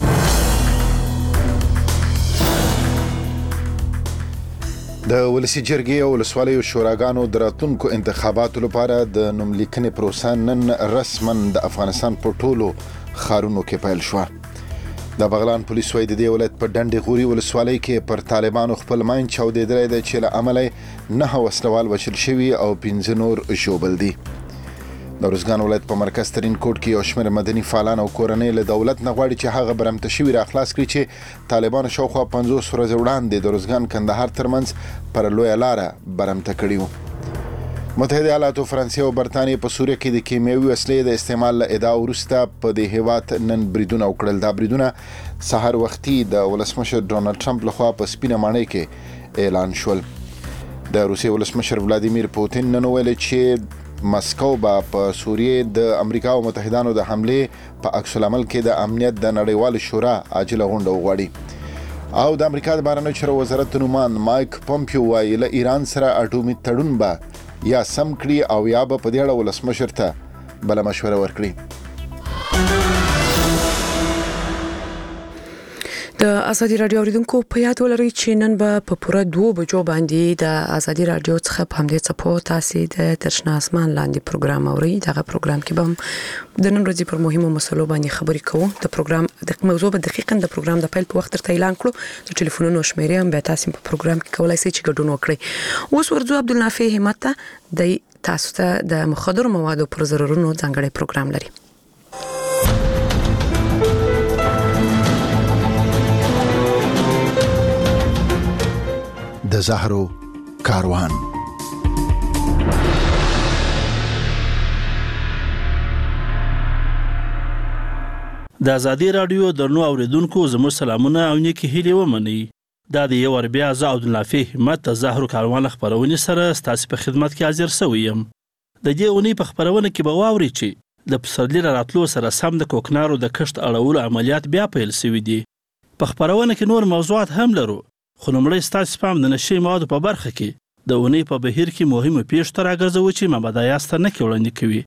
د ولسی جرګې او ولسوالیو شوراګانو د راتلونکو انتخاباتو لپاره د نوملیکنې پروسه نن رسما د افغانستان په ټولو ښارونو کې پیل شوه. د بغلان پولیس وايي د دې ولایت په ډنډې غوري ولسوالۍ کې پر طالبانو خپل ماین چاودېدلی دی چې له امله نه وسلوال وژل شوي او پنځه نور ژوبل دي. د روزګان ولایت په مرکز ترین کوټ کې یو شمېر مدني فعالان او کورنۍ له دولت نه غواړي چې هغه برمته شوي را خلاص کړي چې طالبانو شاوخوا پنځوس ورځې وړاندې د روزګان کندهار ترمنځ پر لویه لاره برمته کړي وو. متحده ایالاتو، فرانسې او برتانیې په سوریه کې د کیمیاوي وسلې د استعمال له ادعا وروسته په دې هیواد نن بریدونه وکړل. دا بریدونه سحر وختي د ولسمشر ډونالډ ټرمپ لخوا په سپینه ماڼۍ کې اعلان شول. د روسیې ولسمشر ولادیمیر پوتین نن ویل چې مسکو به په سوریه د امریکا او متحدانو د حملې په عکس العمل کې د امنیت د نړیوال شورا عاجله غونډه وغواړي. او د امریکا د بهرنیو چارو وزارت نومان مایک پومپیو وايي له ایران سره اټومي تړون به یا سم کړي او یا به په دې اړه ولسمشر ته بل مشوره ورکړي. د آزادي رادیو اوریدونکو په یاد ولرئ چې نن به په پوره دوه بجو باندې د آزادي رادیو څخه په همدې څپو تاسو د ترشنا اسمان لاندې پروګرام اورئ. دغه پروګرام کې به د نن ورځې پر مهمو مسلو باندې خبرې کوو. د پروګرام د موضوع به دقیقاً د پروګرام د پیل په وخت ترته اعلان کړو. د ټلیفونونو شمیرې هم به تاسو په پروګرام کې کولای شئ چې ګډون وکړئ. اوس ورځو عبدالنافع همت د تاسو ته د مخدر موادو پر ضررونو ځانګړی پروګرام لري. د زهرو کاروان. د آزادي رادیو درنو اوریدونکو زموږ سلامونه او نیکی هیلې ومنئ. دا د یو ور بیا زه عبدالنافع همت د زهرو کاروان خبرونه سره ستاسو په خدمت کې حاضر شوم. د دې اونۍ په خبرونه کې به واورئ چې د پسرلي راتلو سره سم د کوکنارو د کښت اړولو عملیات بیا پیل شوي دي. په خبرونه کې نور موضوعات هم لرو، خو لومړی ستاسو پام د نشي موادو په برخه کې د اونۍ په بهیر کې مهمه پیښو ته راګرځوو چې محمد ایاز ته نکې وړاندې کوي.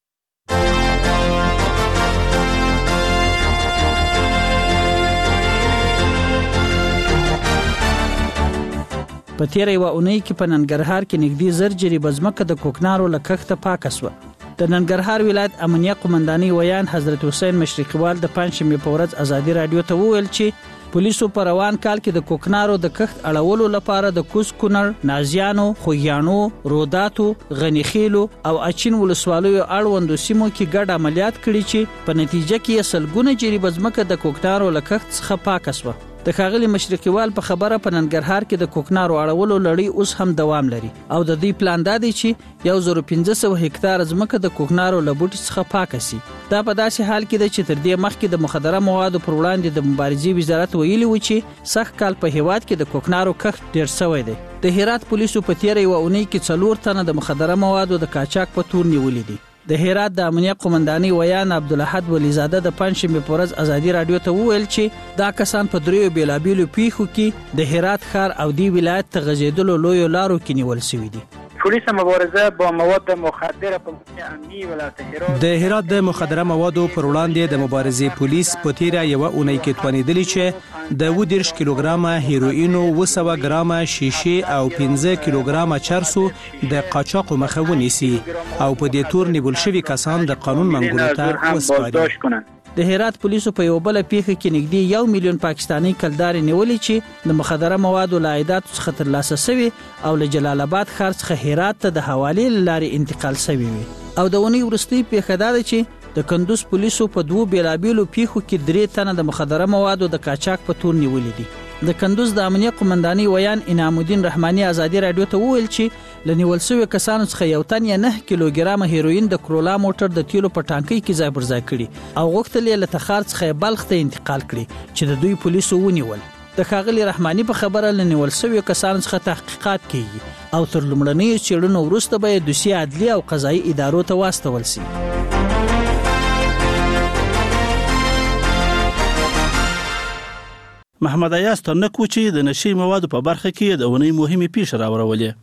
په تیره یوه اونۍ کې په ننګرهار کې نږدې زر جریبه ځمکه د کوکنارو له کښته پاکه شوه. د ننګرهار ولایت امنیه قومندانۍ ویان حضرت حسین مشرقیوال د پنجشنبې په ورځ آزادي رادیو ته وویل چې پولیسو په روان کال کې د کوکنارو د کښت اړولو لپاره د کوز کونړ، نازیانو، خوږیاڼو، روداتو، غنیخیلو او اچین ولسوالیو اړوندو سیمو کې ګډ عملیات کړي چې په نتیجه کې یې سلګونه جریبه ځمکه د کوکنارو له کښت څخه پاکه شوه. د ښاغلي مشرقیوال په خبره په ننګرهار کې د کوکنارو اړولو لړۍ اوس هم دوام لري او د دوی پلان دا دی چې یو زر پنځه سوه هکتار ځمکه د کوکنارو له بوټي څخه پاکه شي. دا په داسې حال کې ده چې تر دې مخکې د مخدره موادو پر وړاندې د مبارزې وزارت ویلي و چې سږ کال په هیواد کې د کوکنارو کښت ډېر شوی دی. د هرات پولیسو په تیره یوه اونۍ کې څلور تنه د مخدره موادو د قاچاق په تور نیولي دي. د هرات د امنیه قومندانۍ ویان عبدالاحد ولیزاده د پنجشنبې په ورځ آزادي رادیو ته وویل چې دا کسان په دریو بیلابیلو پیښو کې د هرات ښار او دی ولایت ته غځېدلو لویو لارو کې نیول شوي دي. پولیس مبارزه با مواد مخدره په امنیه ولایت هرات د هرات د مخدره موادو پر وړاندې د مبارزې پولیس په تیره یوه اونۍ کې توانیدلی چې د اووه دېرش کیلوګرامه هیروینو، اوه سوه ګرامه شیشې او پنځه کیلوګرامه چرسو د قاچاقو مخه ونیسي او په دې تور نیول شوي کسان د قانون منګولو ته وسپاري. د هرات پولیسو په یو بل پیښه کې نږدې یو میلیون پاکستانی کلدارې نیولې چې د مخدره موادو له عایداتو څخه ترلاسه شوي او له جلال آباد ښار څخه هرات ته د حوالې له لارې انتقال شوي وي. او د اونۍ وروستۍ پیښه دا ده چې د کندوز پولیسو په دوو بیلابیلو پیښو کې درې تنه د مخدره موادو د قاچاق په تور نیولې دي. د کندوز د امنیه قومندانۍ ویان انعام الدین رحماني ازادي رادیو ته وویل چې لنیول شوی کسانو څخه یو تن یا نه کیلوګرام هیروین د کرولا موټر د تیلو په ټانکۍ کې ځای پر ځای کړي او غوښتل یې له تخار څخه بلخ ته انتقال کړي چې د دوی پولیسو ونیول. د ښاغلي رحماني په خبره لنیول شوی کسانو څخه تحقیقات کیږي او تر لومړنیو څېړنو وروسته به دوسیه عدلي او قضایي ادارو ته واستول شي. محمد ایاز ترنکو چې د نشي موادو په برخه کې د اونۍ مهمه پیښه راوړولې.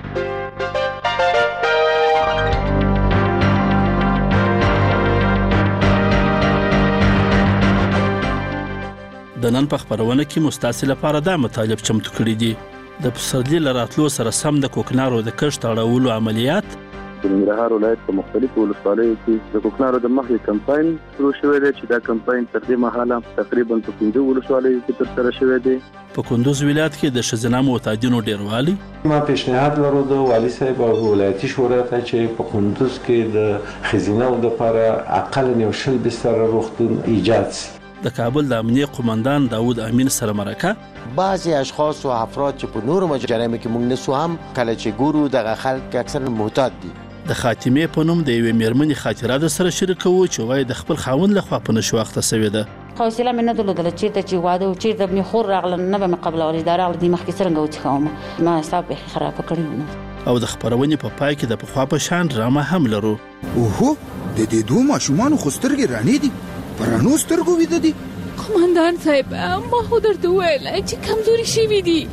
د نن په خبرونه کې مستاسل لپاره دا مطالب چمتو کړی دي. د پسرلي لراتلو سره سم د کوکنارو د کښت اړولو عملیات د ننګرهار ولایت په مختلفو ولسوالیو کې د کوکنارو د مخې کمپاین شروع شوی دی چې دا کمپاین تر دې مهاله تقریبا په پنځه ولسوالیو کې ترسره شوی دی. په کندوز ولایت کې د ښځینه معتادینو ډیروالی ما پیشنهاد ورو د والی صاحب او ولایتي شورا ته چې په کندوز کې د ښځینه لپاره اقل یو شل بستر روغتون ایجاد شي. د کابل د امنیه قومندان داوود امین سره مرکه بعضی اشخاص او افراد چې په نورو مجرمو کې موږ نسو هم کله چې ګورو دغه خلک اکثر معتاد دي. د خاتمې په نوم د یوې میرمنې خاطره د سره شریکو چې وای د خپل خاوند لخوا په نشو اخته سوی ده. حوصله مې نه درلودله چېرته چې واده و چېرته مې خور راغله نه به مې قبلولی دا راغله دې مخکې څرنګه وڅښوم ما حساب بیخي خرابه کړی و. او د خپرونې په پای کې د پخوا په شان ډرامه هم لرو. اوهو د دې دوه ماشومانو خو سترګې رڼې دي په رڼو سترګو ویده دي. قومندان صاحب ما خو درته وویل چې کمزوري شوي دي.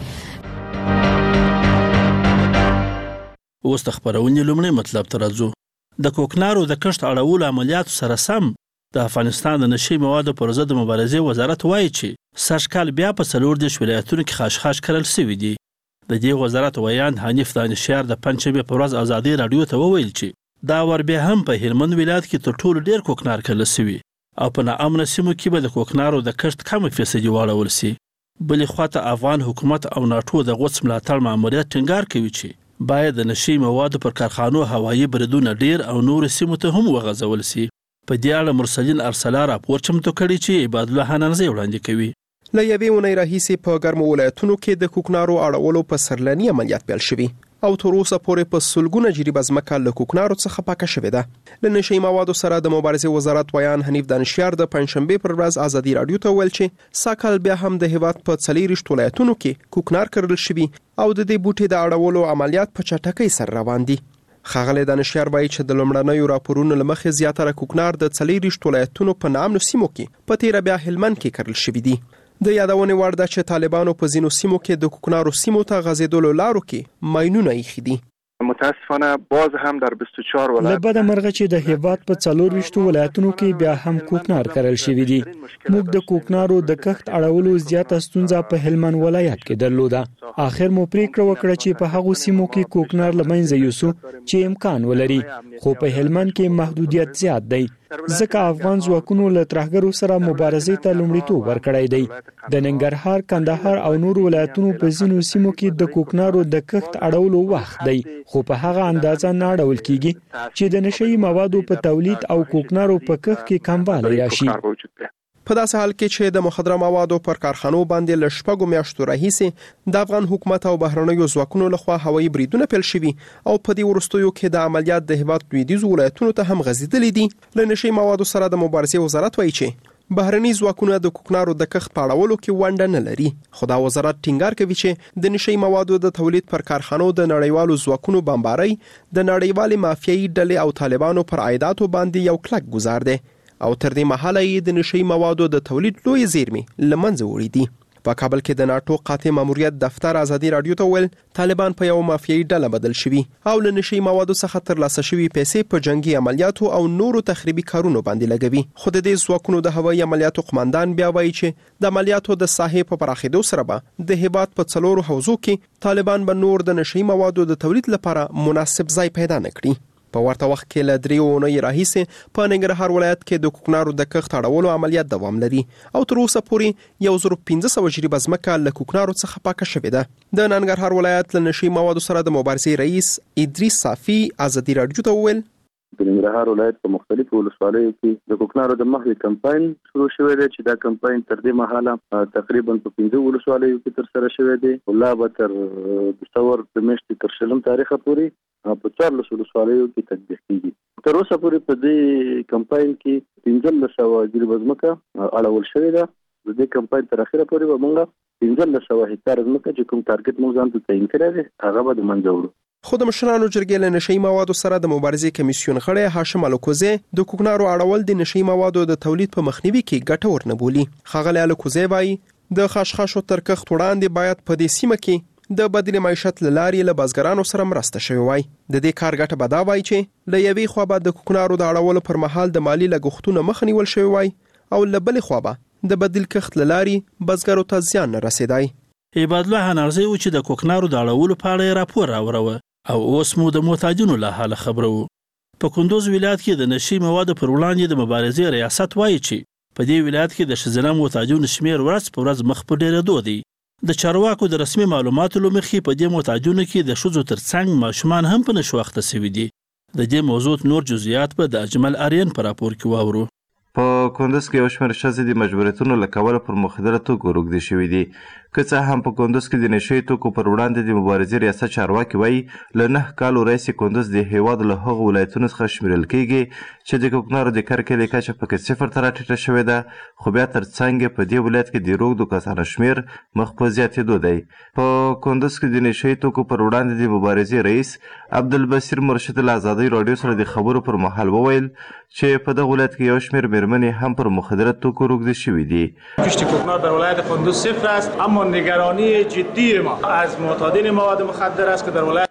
اوس د خپرونې لومړی مطلب ته راځو. د کوکنارو د کښت اړولو عملیاتو سره سم د افغانستان د نشي موادو پر ضد مبارزې وزارت وایي چې سږ کال بیا په څلور دېرش ولایتونو کې خاشخاش کرل شوي دي. د دې وزارت ویان حنیف دانشیار د پنجشنبې په ورځ ازادي رادیو ته وویل چې دا ور بیا هم په هلمند ولایت کې تر ټولو ډېر کوکنار کرل شوي او په ناامنه سیمو کې به د کوکنارو د کښت کمه فیصدي واړول شي. بلې خواته افغان حکومت او ناټو د غوڅ ملاتړ ماموریت ټینګار کوي چې باید د نشي موادو پر کارخانو هوایي بریدونه ډیر او نور سیمو ته هم وغځول شي. په دې اړه مرسلین ارسلا راپور چمتو کړی چې عباد الله حنانزی وړاندې کوي. له یوې اونۍ راهیسې په ګرمو ولایتونو کې د کوکنارو اړولو په سرلاني عملیات پیل شوي او تر اوسه پورې په سلګونه جریبه ځمکه له کوکنارو څخه پاکه شوې ده. له نشي موادو سره د مبارزې وزارت ویان حنیف دانشیار د پنجشنبې پر ورځ ازادي رادیو ته ویل چې ساکال بیا هم د هیواد په څلېرویشت ولایتونو کې کوکنار کرل شوي او د دې بوټي د اړولو عملیات په چټکۍ سره روان دي. ښاغلی دانشیار وایي چې د لومړنیو راپورونو له مخې زیاتره کوکنار د څلېرویشت ولایتونو په نامنو سیمو کې په تیره بیا هلمند کې کرل شوي دي. د یادونې وړ ده چې طالبانو په ځینو سیمو کې د کوکنارو سیمو ته غځېدلو لارو کې ماینونه ایښي دي. متاسفانه باز هم در بیست و چهار ولایت له بده مرغه چې د هیواد په څلور ولایتونو کې بیا هم کوکنار کرل شوی دي. موږ د کوکنارو د کښت اړولو زیاته ستونزه په هلمند ولایت کې درلوده. اخر مو پریکړه وکړه چې په هغو سیمو کې کوکنار لمنځه یوسو چې امکان ولري خو په هلمند کې محدودیت زیات دی ځکه افغان ځواکونو له ترهګرو سره مبارزې ته لومړیتوب ورکړی دی. د ننګرهار، کندهار او نور ولایتونو په ځینو سیمو کې د کوکنارو د کښت اړولو وخت دی خو په هغه اندازه نه اړول کیږي چې د نشئی موادو په تولید او کوکنارو په کښت کې کموالی راشي. په داسې حال کې چې د مخدره موادو پر کارخانو باندې له شپږو میاشتو راهیسې د افغان حکومت او بهرنیو ځواکونو لخوا هوایي بریدونه پیل شوي او په دې وروستیو کې د عملیات د هیواد لویدیځو ولایتونو ته هم غځېدلي دي. له نشئی موادو سره د مبارزې وزارت وایي چې بهرني ځواکونه د کوکنارو د کښت په اړولو کې ونډه نه لري. خو دا وزارت ټینګار کوي چې د نشئی موادو د تولید پر کارخانو د نړیوالو ځواکونو بمبارۍ د نړیوالې مافیایي ډلې او طالبانو پر عایداتو باندې یو کلک گزار دی او تر دې مهاله یې د نشئی موادو د تولید لوی زیرمې له منځه وړي دي. په کابل کې د ناټو قاطع ماموریت دفتر ازادي رادیو ته ویل طالبان په یو مافیایي ډله بدل شوي او له نشئی موادو څخه ترلاسه شوي پیسې په جنگي عملیاتو او نورو تخریبي کارونو باندې لګوي. خو د دې ځواکونو د هوایي عملیاتو قومندان بیا وایي چې د عملیاتو د ساحې په پراخېدو سره به د هیواد په څلورو حوزو کې طالبان به نور د نشئی موادو د تولید لپاره مناسب ځای پیدا نه کړي. په ورته وخت کې له دریو اونۍ راهیسې په ننګرهار ولایت کې د کوکنارو د کښت اړولو عملیات دوام لري او تر اوسه پورې یو زر پنځه سوه جریبه ځمکه له کوکنارو څخه پاکه شوې ده. د ننګرهار ولایت له نشئی موادو سره د مبارزې رئیس ادریس صافي ازادي رادیو ته وویل د ننګرهار ولایت په مختلفو ولسوالیو کې د کوکنارو د مخې کمپاین شروع شوی دی چې دا کمپاین تر دې مهاله تقریبا په پنځه ولسوالیو کې تر سره شوی دی ولا به تر دسمبر د میاشتې تر شلم تاریخه پورې په څوارلس ولسوالیو کې تطبیق کیږي. تر اوسه پورې په دې کمپاین کې پنځلس سوه جریبه ځمکه اړول شوې ده. د دې کمپاین تر اخره پورې به موږ پنځلس سوه هکتاره ځمکه چې کوم ټارګټ موږ ځان ته تعیین کړی دی هغه به د منځه وړو. خو د مشرانو جرګې له نشي موادو سره د مبارزې کمیسیون غړی هاشم الکوزی د کوکنارو اړول د نشي موادو د تولید په مخنیوي کې ګټور نه بولي. ښاغلی الکوزی وایي د خشخاشو تر کښت وړاندې باید په دې سیمه کې د بدیل معیشت لاري له بازګرانو سره مرسته شوی وای. د دې کار ګټه به دا وای چې له یوې خوا به د کوکنارو د اړولو پر مهال د مالی لګښتونو مخ نیول شوی وای او له بلې خوا به د بدیل کښت لاري بازګرو ته زیان نه رسیدای. عباد الله هنرزی و چې د کوکنارو د اړولو په اړه راپور راوړو او اوس مو د محتاجینو له حال خبرو. په کندوز ولایت کې د نشي موادو پر وړاندې د مبارزې ریاست وایي چې په دې ولایت کې د ښځینه محتاجینو شمیر ورځ په ورځ مخ په ډیرېدو دی. د چارواکو د رسمي معلوماتو له مخې په دې محتاجونو کې د ښځو ترڅنګ ماشومان هم په نشو اخته شوي دي. د دې موضوع نور جزئیات به د اجمل آرین په راپور کې واورو. په کندوز کې یو شمېر ښځې د مجبوریتونو له کبله پر مخدره توکو روږدې شوي دي. که څه هم په کندوز کې د نشهیي توکو پر وړاندې د مبارزې ریاست چارواکي وایي له نه کالو راهیسې کندوز د هېواد له هغو ولایتونو څخه شمېرل کیږي چې د کوکنارو د کرکېلې کچه پکې صفر ته راټیټه شوې ده، خو بیا تر څنګ یې په دې ولایت کې د روږدو کسانو شمېر مخ په زیاتېدو دی. په کندوز کې د نشهیي توکو پر وړاندې د مبارزې رئیس عبدالبصیر مرشد له ازادۍ راډیو سره د خبرو پر مهال وویل چې په دغه ولایت کې یو شمېر مېرمنې هم پر مخدره توکو روږدې شوي دي. کشت کوکنار در ولایت کندوز صفر است، اما نگرانی جدی ما از معتادین مواد مخدر است که در ولایت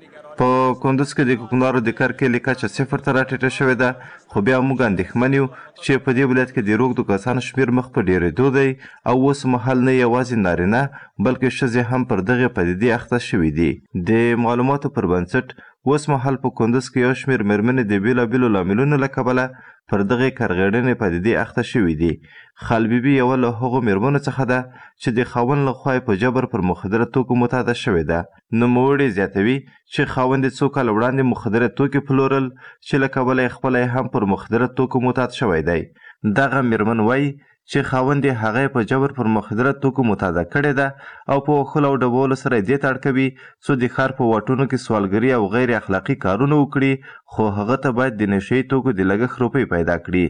په کندوز کې د کوکنارو د کرکېلې کچه صفر ته راټیټه شوې ده، خو بیا موږ اندېښمن یو چې په دې ولایت کې د روږدو کسانو شمېر مخ په ډېرېدو دی او اوس مهال نه یوازې نارینه بلکې ښځې هم پر دغې پدیدې اخته شوي دي. د معلوماتو پر بنسټ اوس مهال په کندوز کې یو شمېر مېرمنې د بېلابېلو لاملونو له کبله پر دغې کرغېړنې پدیدې اخته شوي دي. خالبیبي یوه له هغو مېرمنو څخه ده چې د خاوند لخوا یې په جبر پر مخدره توکو متعده شوې ده. نوموړې زیاتوي چې خاوند یې څو کاله وړاندې مخدره توکي پلورل چې له کبله یې خپله هم پر مخدره توکو معتاد شوی دی. دغه مېرمن وایي چې خاوند یې هغه په جبر پر مخدره توکو متعده کړې ده او په وښلو او ډبولو سره یې دې ته اړ کوي څو د ښار په واټونو کې سوالګري او غیر اخلاقي کارونه وکړي، خو هغه ته باید د نشهیي توکو د لګښت روپۍ پیدا کړي.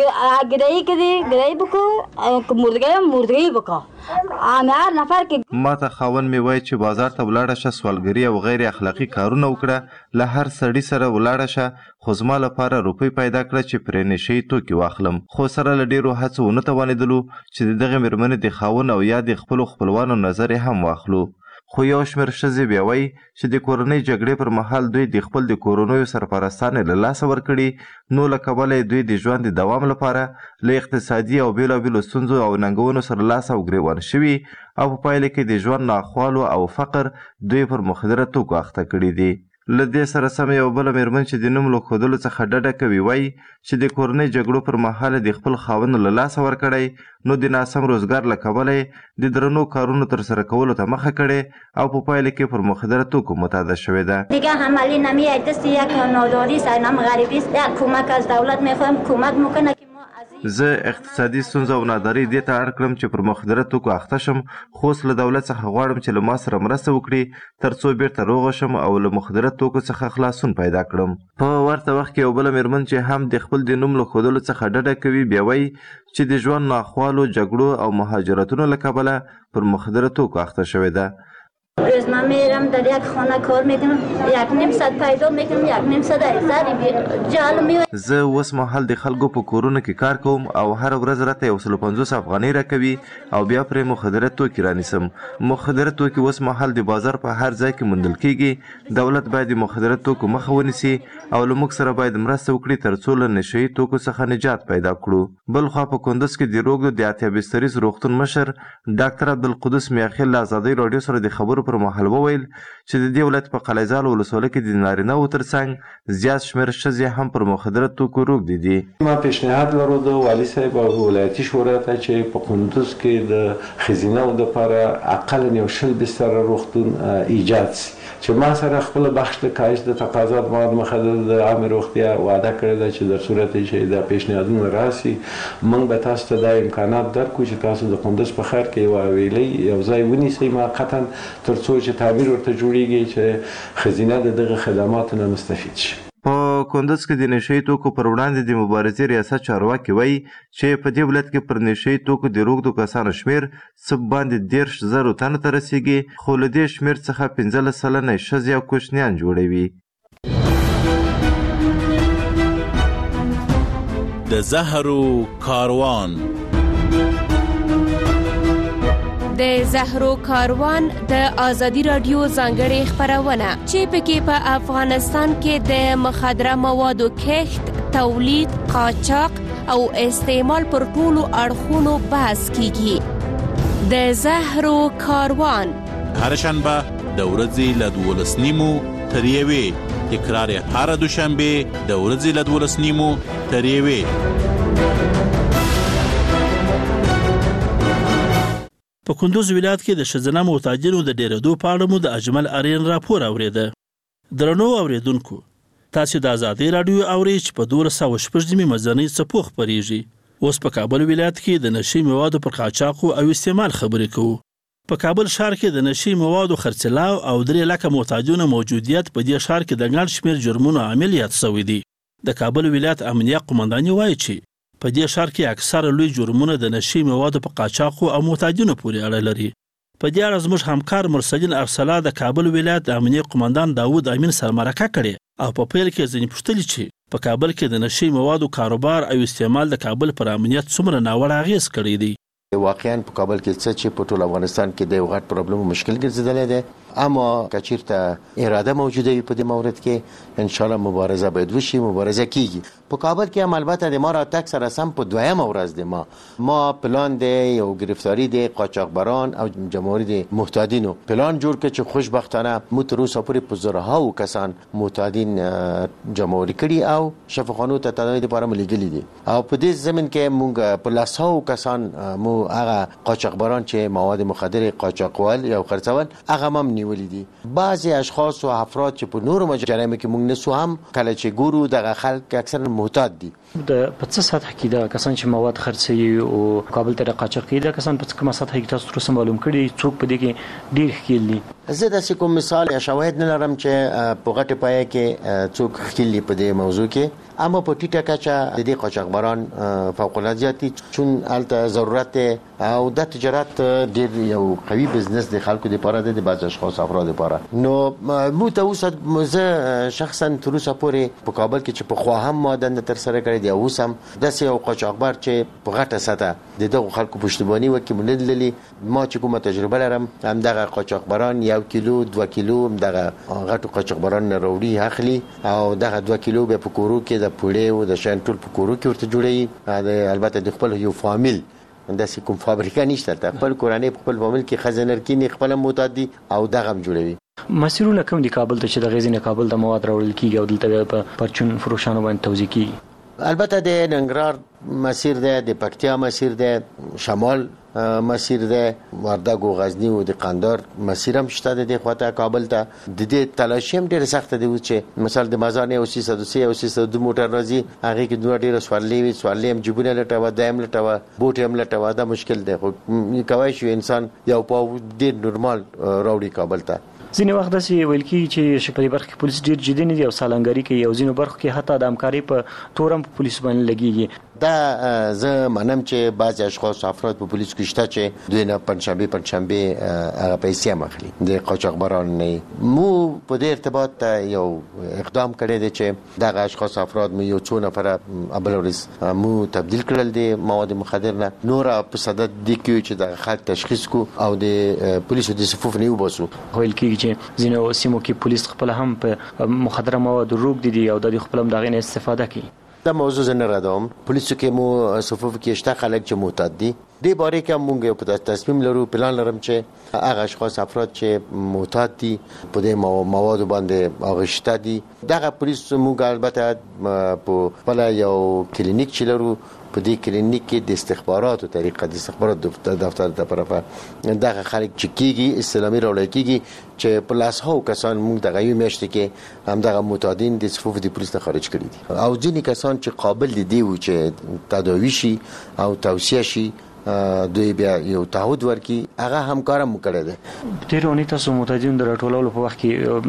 ګرایي کړي ګرایي وکړو مردګۍ مردګۍ وکړو هر نفر کې ما ته خاوند مې وایي چې بازار ته ولاړه شه، سوالګري او غیر اخلاقي کارونه وکړه، له هر سړي سره ولاړه شه، خو زما لپاره روپۍ پیدا کړه چې پرې نشهیي توکي واخلم. خو سره له ډېرو هڅو ونه توانېدلو چې د دغې مېرمنې د خاوند او یا د خپلو خپلوانو نظر یې هم واخلو. خو یو شمېر ښځې بیا وایي چې د کورنۍ جګړې پر مهال دوی د خپل د کورنیو سرپرستانې له لاسه ورکړي، نو له کبله یې دوی د ژوند د دوام لپاره له اقتصادي او بېلابېلو ستونزو او ننګونو سره لاس او ګرېوان شوي او په پایله کې د ژوند ناخوالو او فقر دوی پر مخدره توکو اخته کړي دي. له دې سره سمه یو بله مېرمن چې د نوم له ښودلو څخه ډډه کوي وایي چې د کورنۍ جګړو پر مهال د خپل خاوند له لاسه ورکړی، نو د ناسم روزګار له کبله یې د درنو کارونو ترسره کولو ته مخه کړې او په پایله کې پر مخدره توکو متعده شوې ده. دیگه حملی نمیاد دست یک ناداری سرنم غریبی است، یک کمک از دولت میخوایم کمک میکنه. زه اقتصادي ستونزه او نادارۍ دې ته اړ کړم چې پر مخدره توکو اخته شم، خو اوس له دولت څخه غواړم چې له ما سره مرسته وکړي تر څو بیرته روغه شم او له مخدره توکو څخه خلاصون پیدا کړم. په ورته وخت کې یو بله مېرمن چې هم د خپل د نوم له ښودلو څخه ډډه کوي بیا وایي چې د ژوند ناخوالو، جګړو او مهاجرتونو له کبله پر مخدره توکو اخته شوې ده. روز من میرم در یک خانه کار میکنم، یک نیم ساعت پیدا میکنم، یک نیم ساعت اکثر جال میوه. زه اوس مهال د خلکو په کورونو کې کار کوم او هر ورځ راته یو سل پنځوس افغانۍ راکوي او بیا پرې مخدره توکي رانیسم. مخدره توکي اوس مهال د بازار په هر ځای کې موندل کیږي. دولت باید د مخدره توکو مخه ونیسي او له موږ سره باید مرسته وکړي تر څو له نشهیي توکو څخه نجات پیدا کړو. بل خوا په کندوز کې د روږدو د اتیا بستریز روغتون مشر ډاکټر عبدالقدوس میاخیل له ازادۍ راډیو سره د خبرو خبرو پر مهال وویل چې د دې ولایت په قلعهزال ولسوالۍ کې د نارینه‌وو ترڅنګ زیات شمېر ښځې هم پر مخدره توکو روږدي دي. ما پیشنهاد لرو د والي صاحب او ولایتي شورا ته چې په کندوز کې د ښځینه‌وو دپاره اقلا یو شل بستره روغتون ایجاد سي چې ما سره خپل بخش د کاهش د تقاضا د مواد مخدر د عامه روغتیا وعده کړې ده چې در صورت چې دا پیشنهادونه راسي موږ به تاسو ته دا امکانات درکړو چې تاسو د کندوز په ښار کې یوه حویلۍ یو ځای ونیسئ موقتا تر څو چې تعمیر ورته جوړیږي چې ښځینه د دغه خدماتو نه مستفید شي. په کندوز کې د نشهیي توکو پر وړاندې د مبارزې ریاست چارواکي وایي چې په دې ولایت کې پر نشهیي توکو د روږدو کسانو شمېر څه باندې دېرش زرو تنو ته رسیږي، خو له دې شمېر څخه پنځلس سلنه یې ښځې او کوچنیان جوړوي. د زهرو کاروان د زهرو کاروان د ازادي رادیو ځانګړې خبرونه چې پکې په افغانستان کې د مخدره موادو کښت، تولید، قاچاق او استعمال پر ټولو اړخونو بحث کیږي. د زهرو کاروان هر شنبه د ورځې له دولس نیمو تر یوې، تکرار هر دوشنبه د ورځې له دولس نیمو تر یوې. په کندوز ولایت کې د ښځینه محتاجینو د ډیرېدو په اړه مو د اجمل ارین راپور اوریده. درنو اوریدونکو، تاسو د ازادي رادیو اورئ چې په دولس سوه شپږ نیمې مزنۍ څپو خپرېږي. اوس په کابل ولایت کې د نشي موادو پر قاچاق او استعمال خبرې کوو. په کابل ښار کې د نشي موادو خرڅلاو او درې لکه محتاجونو موجودیت په دې ښار کې د ګڼ شمېر جرمونو عامل یاد شوی دی. د کابل ولایت امنیه قومنداني وایي چې په دې ښار کې اکثره لوی جرمونه د نشي موادو په قاچاقو او محتاجینو پورې اړه لري. په دې اړه زموږ همکار مرسلین ارسلا د کابل ولایت د امنیه قومندان داود امین سره مرکه کړې او په پیل کې ځینې پوښتلي چې په کابل کې د نشي موادو کاروبار او استعمال د کابل پر امنیت څومره ناوړه اغېز کړی دی. واقعا په کابل کې څه چې په ټول افغانستان کې د یو غټ پرابلم مشکل ګرځیدلی دی، اما کچیرته اراده موجوده وي په دې مورد کې ان شاء الله مبارزه باید وشي، مبارزه کیږي. په کابل کې هم البته د ما راتګ سره سم په دویمه ورځ دی ما ما پلان دی یو گرفتاری دی قاچاقبران او جمهوری دی محتاجینو پلان جوړ کړ چې خوشبختانه مو تر اوسه پورې په زرهاو کسان محتاجین جمهوری کړي او شفاخانو ته تداوی لپاره ملګري دي او په دې زمين کې موږ په لاسو کسان مو هغه قاچاقبران چې مواد مخدر قاچاقوال یا خرڅول هغه هم نیولې دي. بعضي اشخاص او افراد چې په نورو مجرمو کې موږ نسو هم کله چې ګورو دغه خلک اکثر محتاج دي. د پڅ سطح کې دا کسان چې مواد خرڅوي او کابل ته قاچاق کوي دا کسان په کومه سطح کې تاسو تر معلوم کړي څوک په دې کې ډیر خېل دي؟ زه د کوم مثال یا شواهد نه لرم چې په غټه پای کې څوک خېل په دې موضوع کې، اما په ټیټه کچه د دې قاچاقبران فوق العاده زیات دي چون الته ضرورت او د تجارت ډیر یو قوي بزنس د خلکو لپاره د بعض اشخاص افراد لپاره. نو مو ته اوسه زه شخصا تر اوسه پورې په کابل کې چې په خوا هم ماده تر سره کړی دی اوس هم داسې یو قاچاقبر چې په غټه سطح د دغه خلکو پښتوبانی وکي مندللی ما چې کومه تجربه لرم هم دغه قاچاقبران یو کیلو دوه کیلو دغه غټو قاچاقبران نه وروړي اخلي او دغه دوه کیلو به په کورو کې د پوړې او د شان ټول په کورو کې ورته جوړي. البته د خپل یو فامیل انداسې کوم فابریکه نشته، ته خپل کورانه په خپل فامیل کې خزانر کې خپل معتادي او دغه جوړوي. مسیرونه کوم دی کابل ته چې د غزنی کابل د مواد راوړل کیږي او دلته په پرچون فروشانو باندې توزیع کیږي؟ البته د ننګرهار مسیر ده، د پکتیا مسیر ده، شمال مسیر ده، وردګ او غزنی او د قندهار مسیر هم شته د خواته کابل ته. د دې تلاشي هم ډیره سخته دی چې مثال د مازان او سیصد او سیصد او سیصد موټر راځي هغه کې دوه ډیره سوالې وي سوالې هم جبونه لټاوه دایم لټاوه بوټ هم لټاوه دا مشکل دی. خو کوي شو انسان یو په ډیر نورمال راوړي کابل ته. ځینې وخت داسې ویل کېږي چې شپږ برخه پولیس ډیر جدي نه دي او سالنګري کوي او ځینو برخو کې حتی د همکاري په تورم په پولیس باندې لګيږي. دا زه منم چې بعض اشخاص افراد په پولیس کې شته چې دوی نه پنځشنبه پنځشنبه هغه پیسې مخلي د قاچاقبران نه. مو په دې ارتباط یو اقدام کړی دی چې دغه اشخاص افراد مو یو څو نفر ابلورس مو تبدیل کړل دي مواد مخدر نه نور په صدد دي کې چې د خلک تشخیص کو او د پولیسو د صفوف نه وباسو. ویل کېږي چې ځینو سیمو کې پولیس خپل هم په مخدره مواد روغ دي او د خپل هم دغه استفاده کوي. دا موضوع زه نه ردوم. پولیسو کې مو صفوف کې شته خلک چې معتاد دي. دې باره کې موږ یو په تصمیم لرو، پلان لرم چې هغه اشخاص افراد چې معتاد دي په دې مواد باندې اغشته دي، دغه پولیس موږ البته په خپل یو کلینیک چې لرو، په دې کلینیک کې د استخباراتو طریقه د استخبارات دفتر د طرفه دغه خلک چې کیږي اسلامي راوړل کیږي چې په لاس هو کسان موږ دغه یو میاشت کې هم دغه معتادین د صفوف د پولیس ته خارج کړي دي، او ځینې کسان چې قابل دي و چې تداوی شي او توصیه شي دوی بیا یو تعهد ورکي، هغه همکارم وکړي دي. تیر اونۍ تاسو معتادین د راټولولو په وخت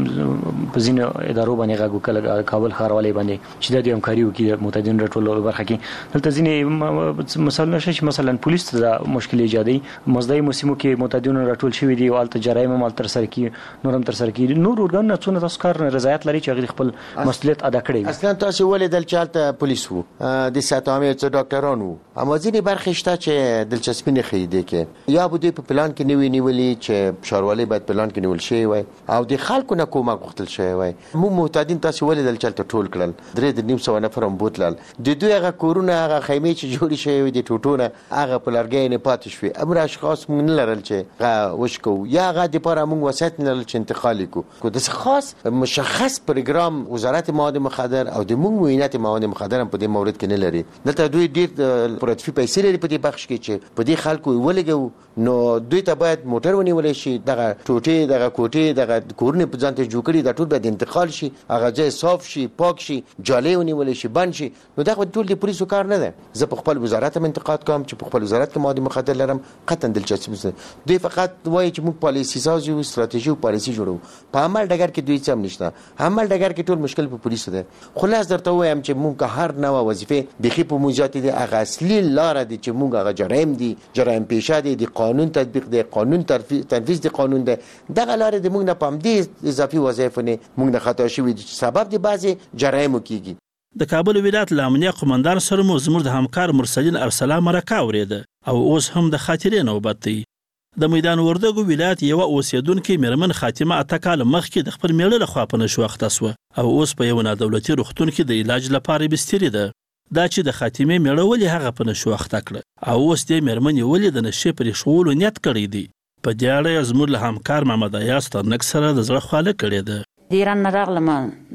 کې په ځینو ادارو باندې غږ وکړ، کابل ښاروالۍ باندې چې د همکاري وکړي د معتادین راټولولو برخه کې. دلته ځینې مثلا شي چې مثلا پولیس ته مشکل ایجادي، مزدای موسمو کې معتادین راټول شوي دي او الته جرایم هم تر سره کی نور هم تر سره کی نور ورګان څونه تاسو کار رضایت لري چې هغه خپل مسؤلیت ادا کړي. اصلا تاسو ولې دل چالت پولیس وو د ساتامه چې ډاکټرانو اما ځینې برخه شته چې دلچسپي نه خېده کې یا بده په پلان کې نیوي نیولې چې ښاروالۍ باید پلان کې نیول شي وای او د خلکو نه کومک غوښتل شي وای. مو معتادین تاسو ولې دل چلته ټول کړل، درې د نیم سو نفر هم بوتلل، د دوی هغه کورونه هغه خیمه چې جوړی شوی د ټوټونه هغه په لارګې نه پاتې شوی. امر اشخاص مونږ نه لرل چې هغه وشکو یا هغه د پاره مونږ وسایت نه لرل چې انتقال کو د خاص مشخص پروګرام وزارت مواد مخدر او د مونږ موینات مواد مخدر په دې مورد کې نه لري. دلته دوی ډیر پروتفي پیسې لري په دې بخش کې چې په دې خلکو ولګو نو دوی ته باید موټر ونیول شي، دغه ټوټې دغه کوټې دغه کورونه په ځان ته جوړ کړي د ټول باید انتقال شي، هغه ځای صاف شي، پاک شي، جالې ونیول شي، بند شي. نو دا ټول د پولیسو کار نه ده. زه په خپل وزارت هم انتقاد کوم چې په خپل وزارت کې مواد مخدر لرم، قطعا دلچسپي نه. دوی فقط وایي چې موږ پالیسي سازو، استراتیژي او پالیسي جوړو، په عمل ډګر کې دوی څه هم نشته. عمل ډګر کې ټول مشکل په پولیسو ده. خلاص درته وایم چې موږ هر نوع وظیفه بخي په موجات دي، هغه اصلي لار دي چې موږ هغه جرایم دي، جرایم پیشه دي، د قانون تطبیق دی، قانون تنفیذ دی، قانون دی. دغه لار د موږ نه پام دي اضافي وظایف نه موږ نه خطا شوی دي سبب دی بعضی جرایم کیږي. د کابل ولایت لامنیه قومندان سره مو زموږ د همکار مرسلین ارسلان مرکه اوریده او اوس هم د خاطرې نوبت دی. د میدان وردګو ولایت یو اوسیدونکو میرمن خاتمه اتکال مخکې د خپل میړه لخوا په نشو اختصوه او اوس په یو نادولتي روغتون کې د علاج لپاره بستری ده. دا چې د خاتمه میړه ولې هغه په نشو اخته کړ او اوس د میرمن ولې د نشې پر شغل نیت کړی دی. په دې اړه زموږ له همکار محمد ایاس ترنک سره د زړه خواله کړې ده. د ایران نه راغلم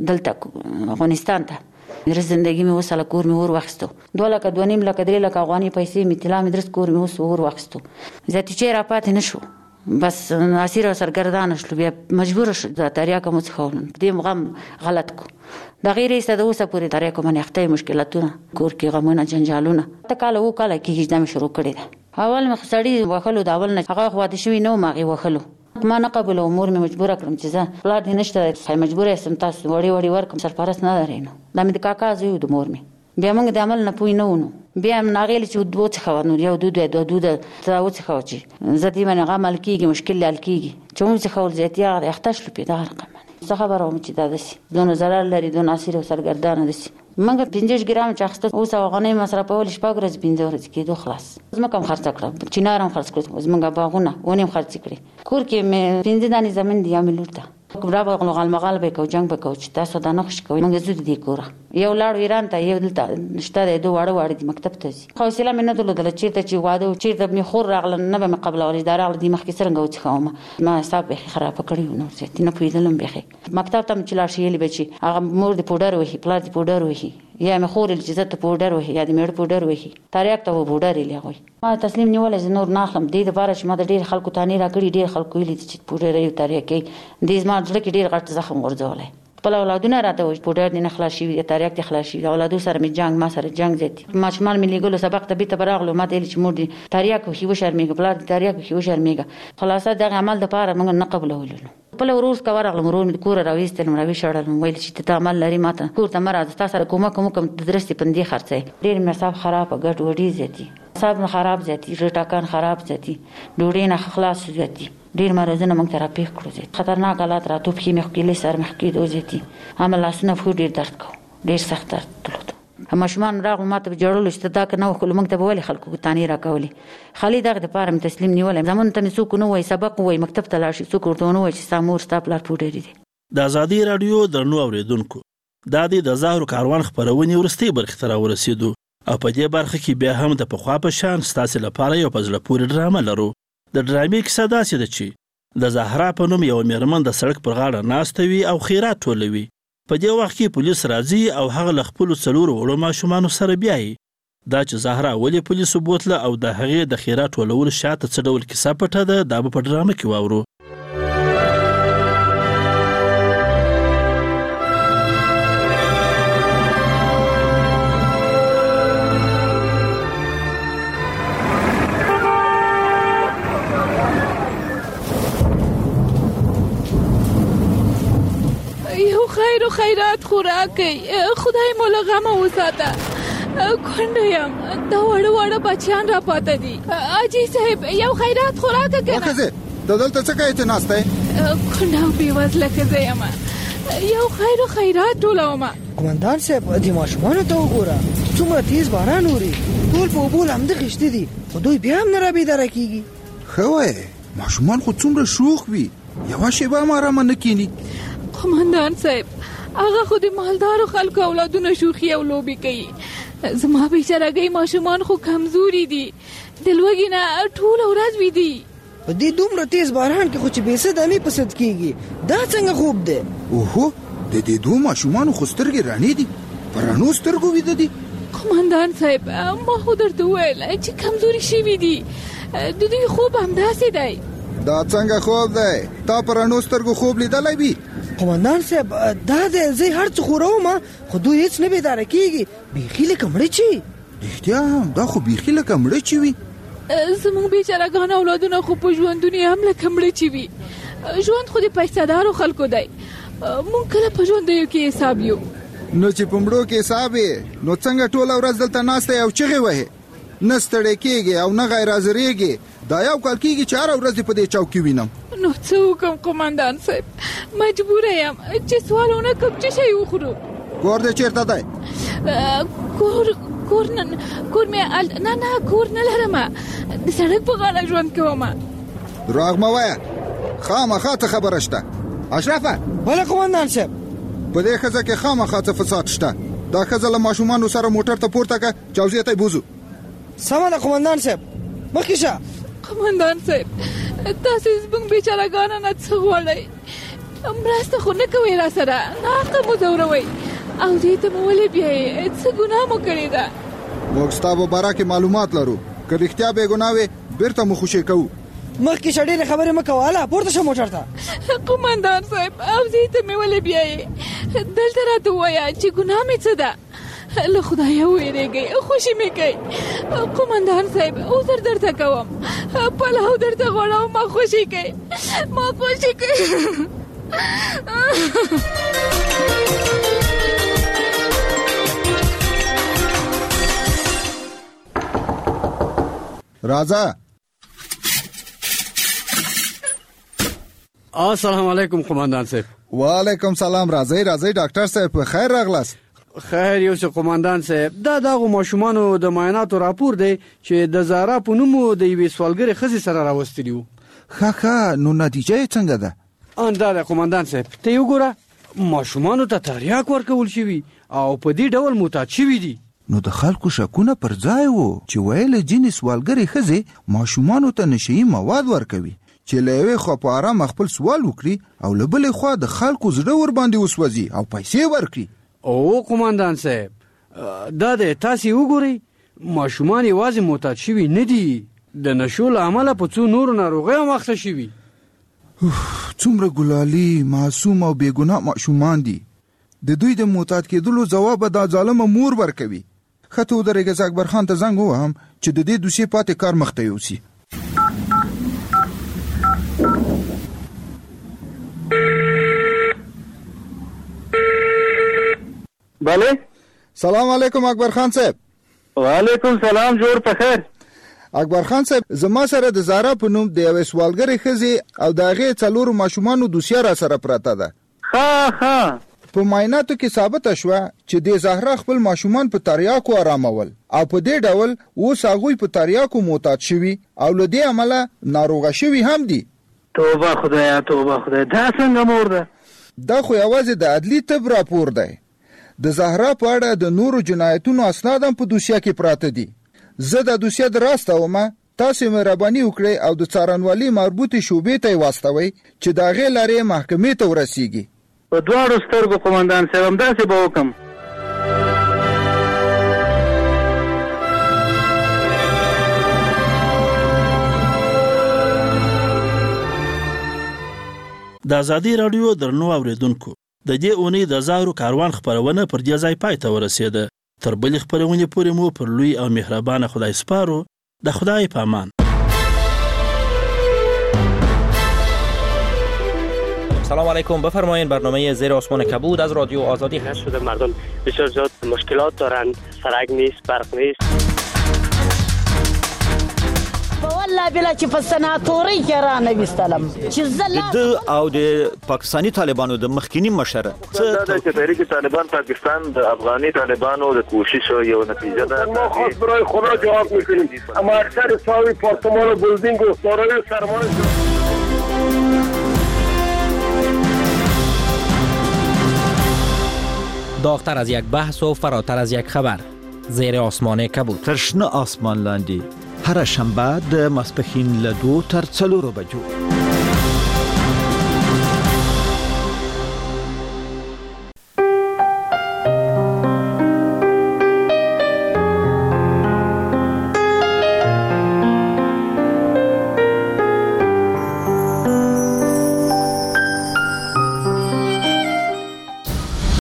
دلته افغانستان ته، در زندگی می وساله کور می ور واخستو، دوه لکه دوه نیم لکه درې لکه افغاني پیسې می طلا می درس کور می وس ور واخستو. زه چې را پاتې نشو بس اسیر او سرګردان شلو، بیا مجبور شو د تاریاکه مو څخه دې مغم غلط کو. د غیر ایسته د اوسه پورې تاریاکه باندې اخته مشکلاتونه کور کې غمونه جنجالونه تکاله وکاله کې ځم شروع کړی ده. اول مخ سړی وخلو دا اول نه هغه خو د شوی نو ماغي وخلو ما نه قبل امور می مجبور کړم چې زه پلار دې نشته مجبور یم تاسو وړي وړي ورکم سرپرست نه درینو دا مې د کاکا زوی د مور می بیا موږ د عمل نه پوی نه ونو بیا ناغیل چې دوه څخه نو یو دوه دوه دوه ته و څخه چې زدي باندې عمل کیږي مشکل حل کیږي چې موږ څخه ول زیاتیا احتاج لپاره دا رقم څه خبره چې دا دسی دونه zarar لري دونه اسیر او سرګردان دسی منګه پنځه ګرام چاخسته اوس هغه مصرفول شپږ ورځې پنځه ورځې کې دوه خلاص زما کوم خرڅ کړم چینارم خرڅ کړم زمونږ باغونه ونیم خرڅ کړی کور کې مې پنځه دانې زمين دی عملورته کبرا به غل مغال به کو جنگ به کو چې تاسو دا نه خوش کوي موږ زو دي کوره یو لاړ ایران ته یو دلته نشته د دوه واړه واړه د مکتب ته ځي خو سلام نه دلته چیرته چې واده او چیرته می خور راغله نه به قبل اوري دا راغله د مخکې څنګه وڅخوم ما حساب به خراب کړی نو چې نه پویدلم به مکتب ته چې لا شي لې بچي هغه مور د پودر وهي پلا د پودر وهي یا مې خور چې زته پودر وهي یا د مېړ پودر وهي تاریخ ته پودر لې غوي ما تسلیم نیولې نور ناخلم د لپاره چې ما د ډیر خلکو تانی را کړی ډیر خلکو یې چې پودر یو تاریخ کې د زما ځل کې ډیر غټ زخم ورځولای خپل اولادونه راته وي پودر نه خلاص شي تاریخ ته خلاص شي اولادو سره می جنگ ما سره جنگ زیات ما شمال ملي ګلو سبق ته به تبرغلو ما دې چې مور دي تاریخ خو هیو شرمېګ بلار تاریخ خو شرمېګ خلاصه دغه عمل د پاره موږ نه قبولولو خپل وروس کا ورغلم ورون کور راويستل مراوي شړل ویل چې ته عمل لري ماته کور ته مراد تاسو سره کومه کوم کوم درستي پندې خرڅه ډیر مې صاحب خراب غټ وډي زیاتی صاحب خراب زیاتی رټاکان خراب زیاتی ډوډۍ نه خلاص زیاتی ډیر مرزونه موږ ته را پیښ کړو زیات خطرناک حالات را توپ کې مخ کې له سر مخ کې دوه زیاتی عمل لاسونه فور ډیر درد کو ډیر سخت درد تلوت اما شومان راغ ماته جوړول چې دا کنه خپل موږ ته ولې خلکو تانی را کولی خالي دغه د پاره تسلیم نیولم زمون ته څوک نو وای سبق وای مکتب ته لاړ شي څوک ورته نو وای چې سامور ستا پلاټ وډری دي د ازادي رادیو درنو اوریدونکو دا د زهرو کاروان خپرونې وروستۍ برخې ته راورسېدو او په دې برخه کې بیا هم د پخوا په شان ستاسې لپاره یو په زړه پورې ډرامه لرو. د ډرامې کیسه داسې ده چې د زهرا په نوم یوه مېرمن د سړک پر غاړه ناسته وي او خیرات ټولوي. په دې وخت کې پولیس راځي او هغه له خپلو څلورو وړو ماشومانو سره بیایي. دا چې زهرا ولې پولیسو بوتله او د هغې د خیرات ټولولو شاته څه ډول کیسه پټه ده دا به په ډرامه کې واورو. خیر و خیرات خوراکي خدای مو له غمه وساته. کونډه یم دا وړه وړه بچیان را پاته دي. اجي صاحب یو خیرات خوراکه کنه. وکزه د دلته څه کوي ته ناسته؟ کونډه او بېوزله ښځه یم. یو خیر و خیرات ټولوم. قومندان صاحب دې ماشومانو ته وګوره څومره تیز باران اوري. ټول په اوبو لامده خېشتي دي خو دوی بیا هم نه رابېداره کېږي. ښه وایې ماشومان خو څومره شوخ وي یوه شېبه هم ارامه نه کښېني. قومندان صاحب هغه خو د مالدارو خلکو اولادونه شوخي او لوبې کوي. زما بیچارهګۍ ماشومان خو کمزوري دي د لوږې نه ټوله ورځ ویدي. په دې دومره تیز باران کې خو چې بېسده مې په سد کېږي دا څنګه خوب دی؟ اوهو د دې دوه ماشومانو خو سترګې رڼې دي په رڼو سترګو ویده دي. قومندان صاحب ما خو درته وویل چې کمزوري شوي دي د دوی خوب همداسې دی. دا څنګه خوب دی؟ تا په رڼو سترګو خوب لیدلی وي؟ قومندان صاحب دا دی زه هر څه خوروم خو دوی هېڅ نه بیداره کېږي بیخي لکه مړه چې. رښتیا هم دا خو بیخي لکه مړه چې وي. زموږ بیچارهګان اولادونه خو په ژوندونې هم لکه مړه چې وي. ژوند خو د پیسهدارو خلکو دی مونږ کله په ژوندیو کې حساب یو. نو چې په مړو کې حساب یې نو څنګه ټوله ورځ دلته ناسته یې او چغې وهې نه ستړی کېږې او نه غیر حاضرېږې. دا یو کال کېږي چې هره ورځ دې په دې چوکۍ وینم. نو څه وکړم قومندان صاحب مجبوره یم چې سوال ونه کړم چې شی وخورو. کور دې چېرته دی؟ کور کور نه کور مې نه نه کور نه لرم د سړک په غاړه ژوند کوم. دروغ مه وایه خامخا څه خبره شته. اشرفه بله قومندان صاحب په دې ښځه کې خامخا څه فساد شته. دا ښځه له ماشومانو سره موټر ته پورته کړه چوزې ته یې بوځو. سمه ده قومندان صاحب مخکې شه. قومندان صاحب تاسې زموږ بیچارهګانو نه څه غواړئ؟ مرسته خو نه کوئ را سره ناحقه مو ځوروئ او دې ته مو ولې بیایئ؟ څه ګناه مو کړې ده؟ موږ ستا په باره کې معلومات لرو که رښتیا بې ګناه وې بېرته مو خوشې کوو. مخکې شه ډېرې خبرې مه کوه هله پورته شه موټر ته. قومندان صاحب اوزې ته مې ولې بیایې؟ دلته راته ووایه چې ګناه مې څه ده؟ له خدایه وویرېږئ خوشي مې کوي. قومندان صاحب عذر درته کوم پلاو درته غواړم ما خوشي کوي ما خوشي کوي. راځه. السلام علیکم قومندان صاحب. وعلیکم سلام. راځئ راځئ ډاکټر صاحب په خیر راغلاست. خیر یو څه قومندان صاحب دا دغه ماشومانو د معایناتو راپور دی چې د زهرا په نوم د یوې سوالګرې ښځې سره راوستلی وو. ښه ښه نو نتیجه یې څنګه ده؟ ان دا دی قومندان صاحب ته یې وګوره ماشومانو ته تریاک ورکول شوي او په دې ډول معتاد شوي دي. نو د خلکو شکونه پر ځای وو چې ویل ځینې سوالګرې ښځې ماشومانو ته نشهیي مواد ورکوي چې له یوې خوا په ارامه خپل سوال وکړي او له بلې خوا د خلکو زړه ورباندې وسوځي او پیسې ورکړي. او قومندان صاحب دا د تاسې وګورئ ماشومان یوازې معتاد شوي نه دي د نشو له امله په څو نورو ناروغیو هم اخته شوي. څومره ګلالي معصوم او بېګناه ماشومان دي. د دوی د معتاد کېدلو ځواب دا ظالمه مور ورکوي. ښه ته ودرېږه زه اکبر خان ته زنګ ووهم چې د دې دوسیې پاتې کار مخته یوسي. بله سلام علیکم اکبر خان صاحب. وعلیکم سلام جوړ په خیر. اکبر خان صاحب زما سره د زهرا په نوم د یوې سوالګرې ښځې او د هغې څلورو ماشومانو دوسیه را سره پرته ده. ښه ښه په معایناتو کې ثابته شوه چې د زهرا خپل ماشومان په تریاکو آرامول او په دې ډول اوس هغوی په تریاکو معتاد شوي او له دې امله ناروغه شوي هم دي. توبه خدایا توبه خدایا دا څنګه مور ده؟ دا خو یوازې د عدلي طب راپور دی. د زهرا په اړه د نورو جنایتونو اسناد هم په دوسیه کې پراته دي. زه د دوسیه دراستوم، تاسو مهرباني وکړئ او د څارنوالۍ مربوطې شعبې ته یې واستوئ چې د هغې لارې محکمې ته ورسیږي. په دواړو سترګو قومندان صاحب، همداسې به وکړم. د ازادي راډیو درنو اوریدونکو، د دې اونۍ د زهرو کاروان خپرونه پر دې ځای پای ته ورسېده. تر بلې خپرونې پورې مو پر لوی او مهربانه خدای سپارو. د خدای په امان. سلام علیکم. بفرمایید برنامه زیر آسمان کبود از رادیو آزادی هست. شده مردم بسیار زیاد مشکلات دارند، سرک نیست، برق نیست. والله بلا چې په سناتوري کې را نه وستلم چې زلا د او د پاکستانی طالبانو د مخکینی مشره څه چې تحریک طالبان پاکستان د افغاني طالبانو د کوشش یو نتیجه ده. ما خاص برای خدا جواب میکنیم، اما اکثر ساوی پارتمان و بلدینگ و سارای سرمان داغتر از یک بحث و فراتر از یک خبر. زیر آسمان کبود. ترشنه آسمان لاندی هر شنبه د ماسپښین له دوه تر څلورو بجو.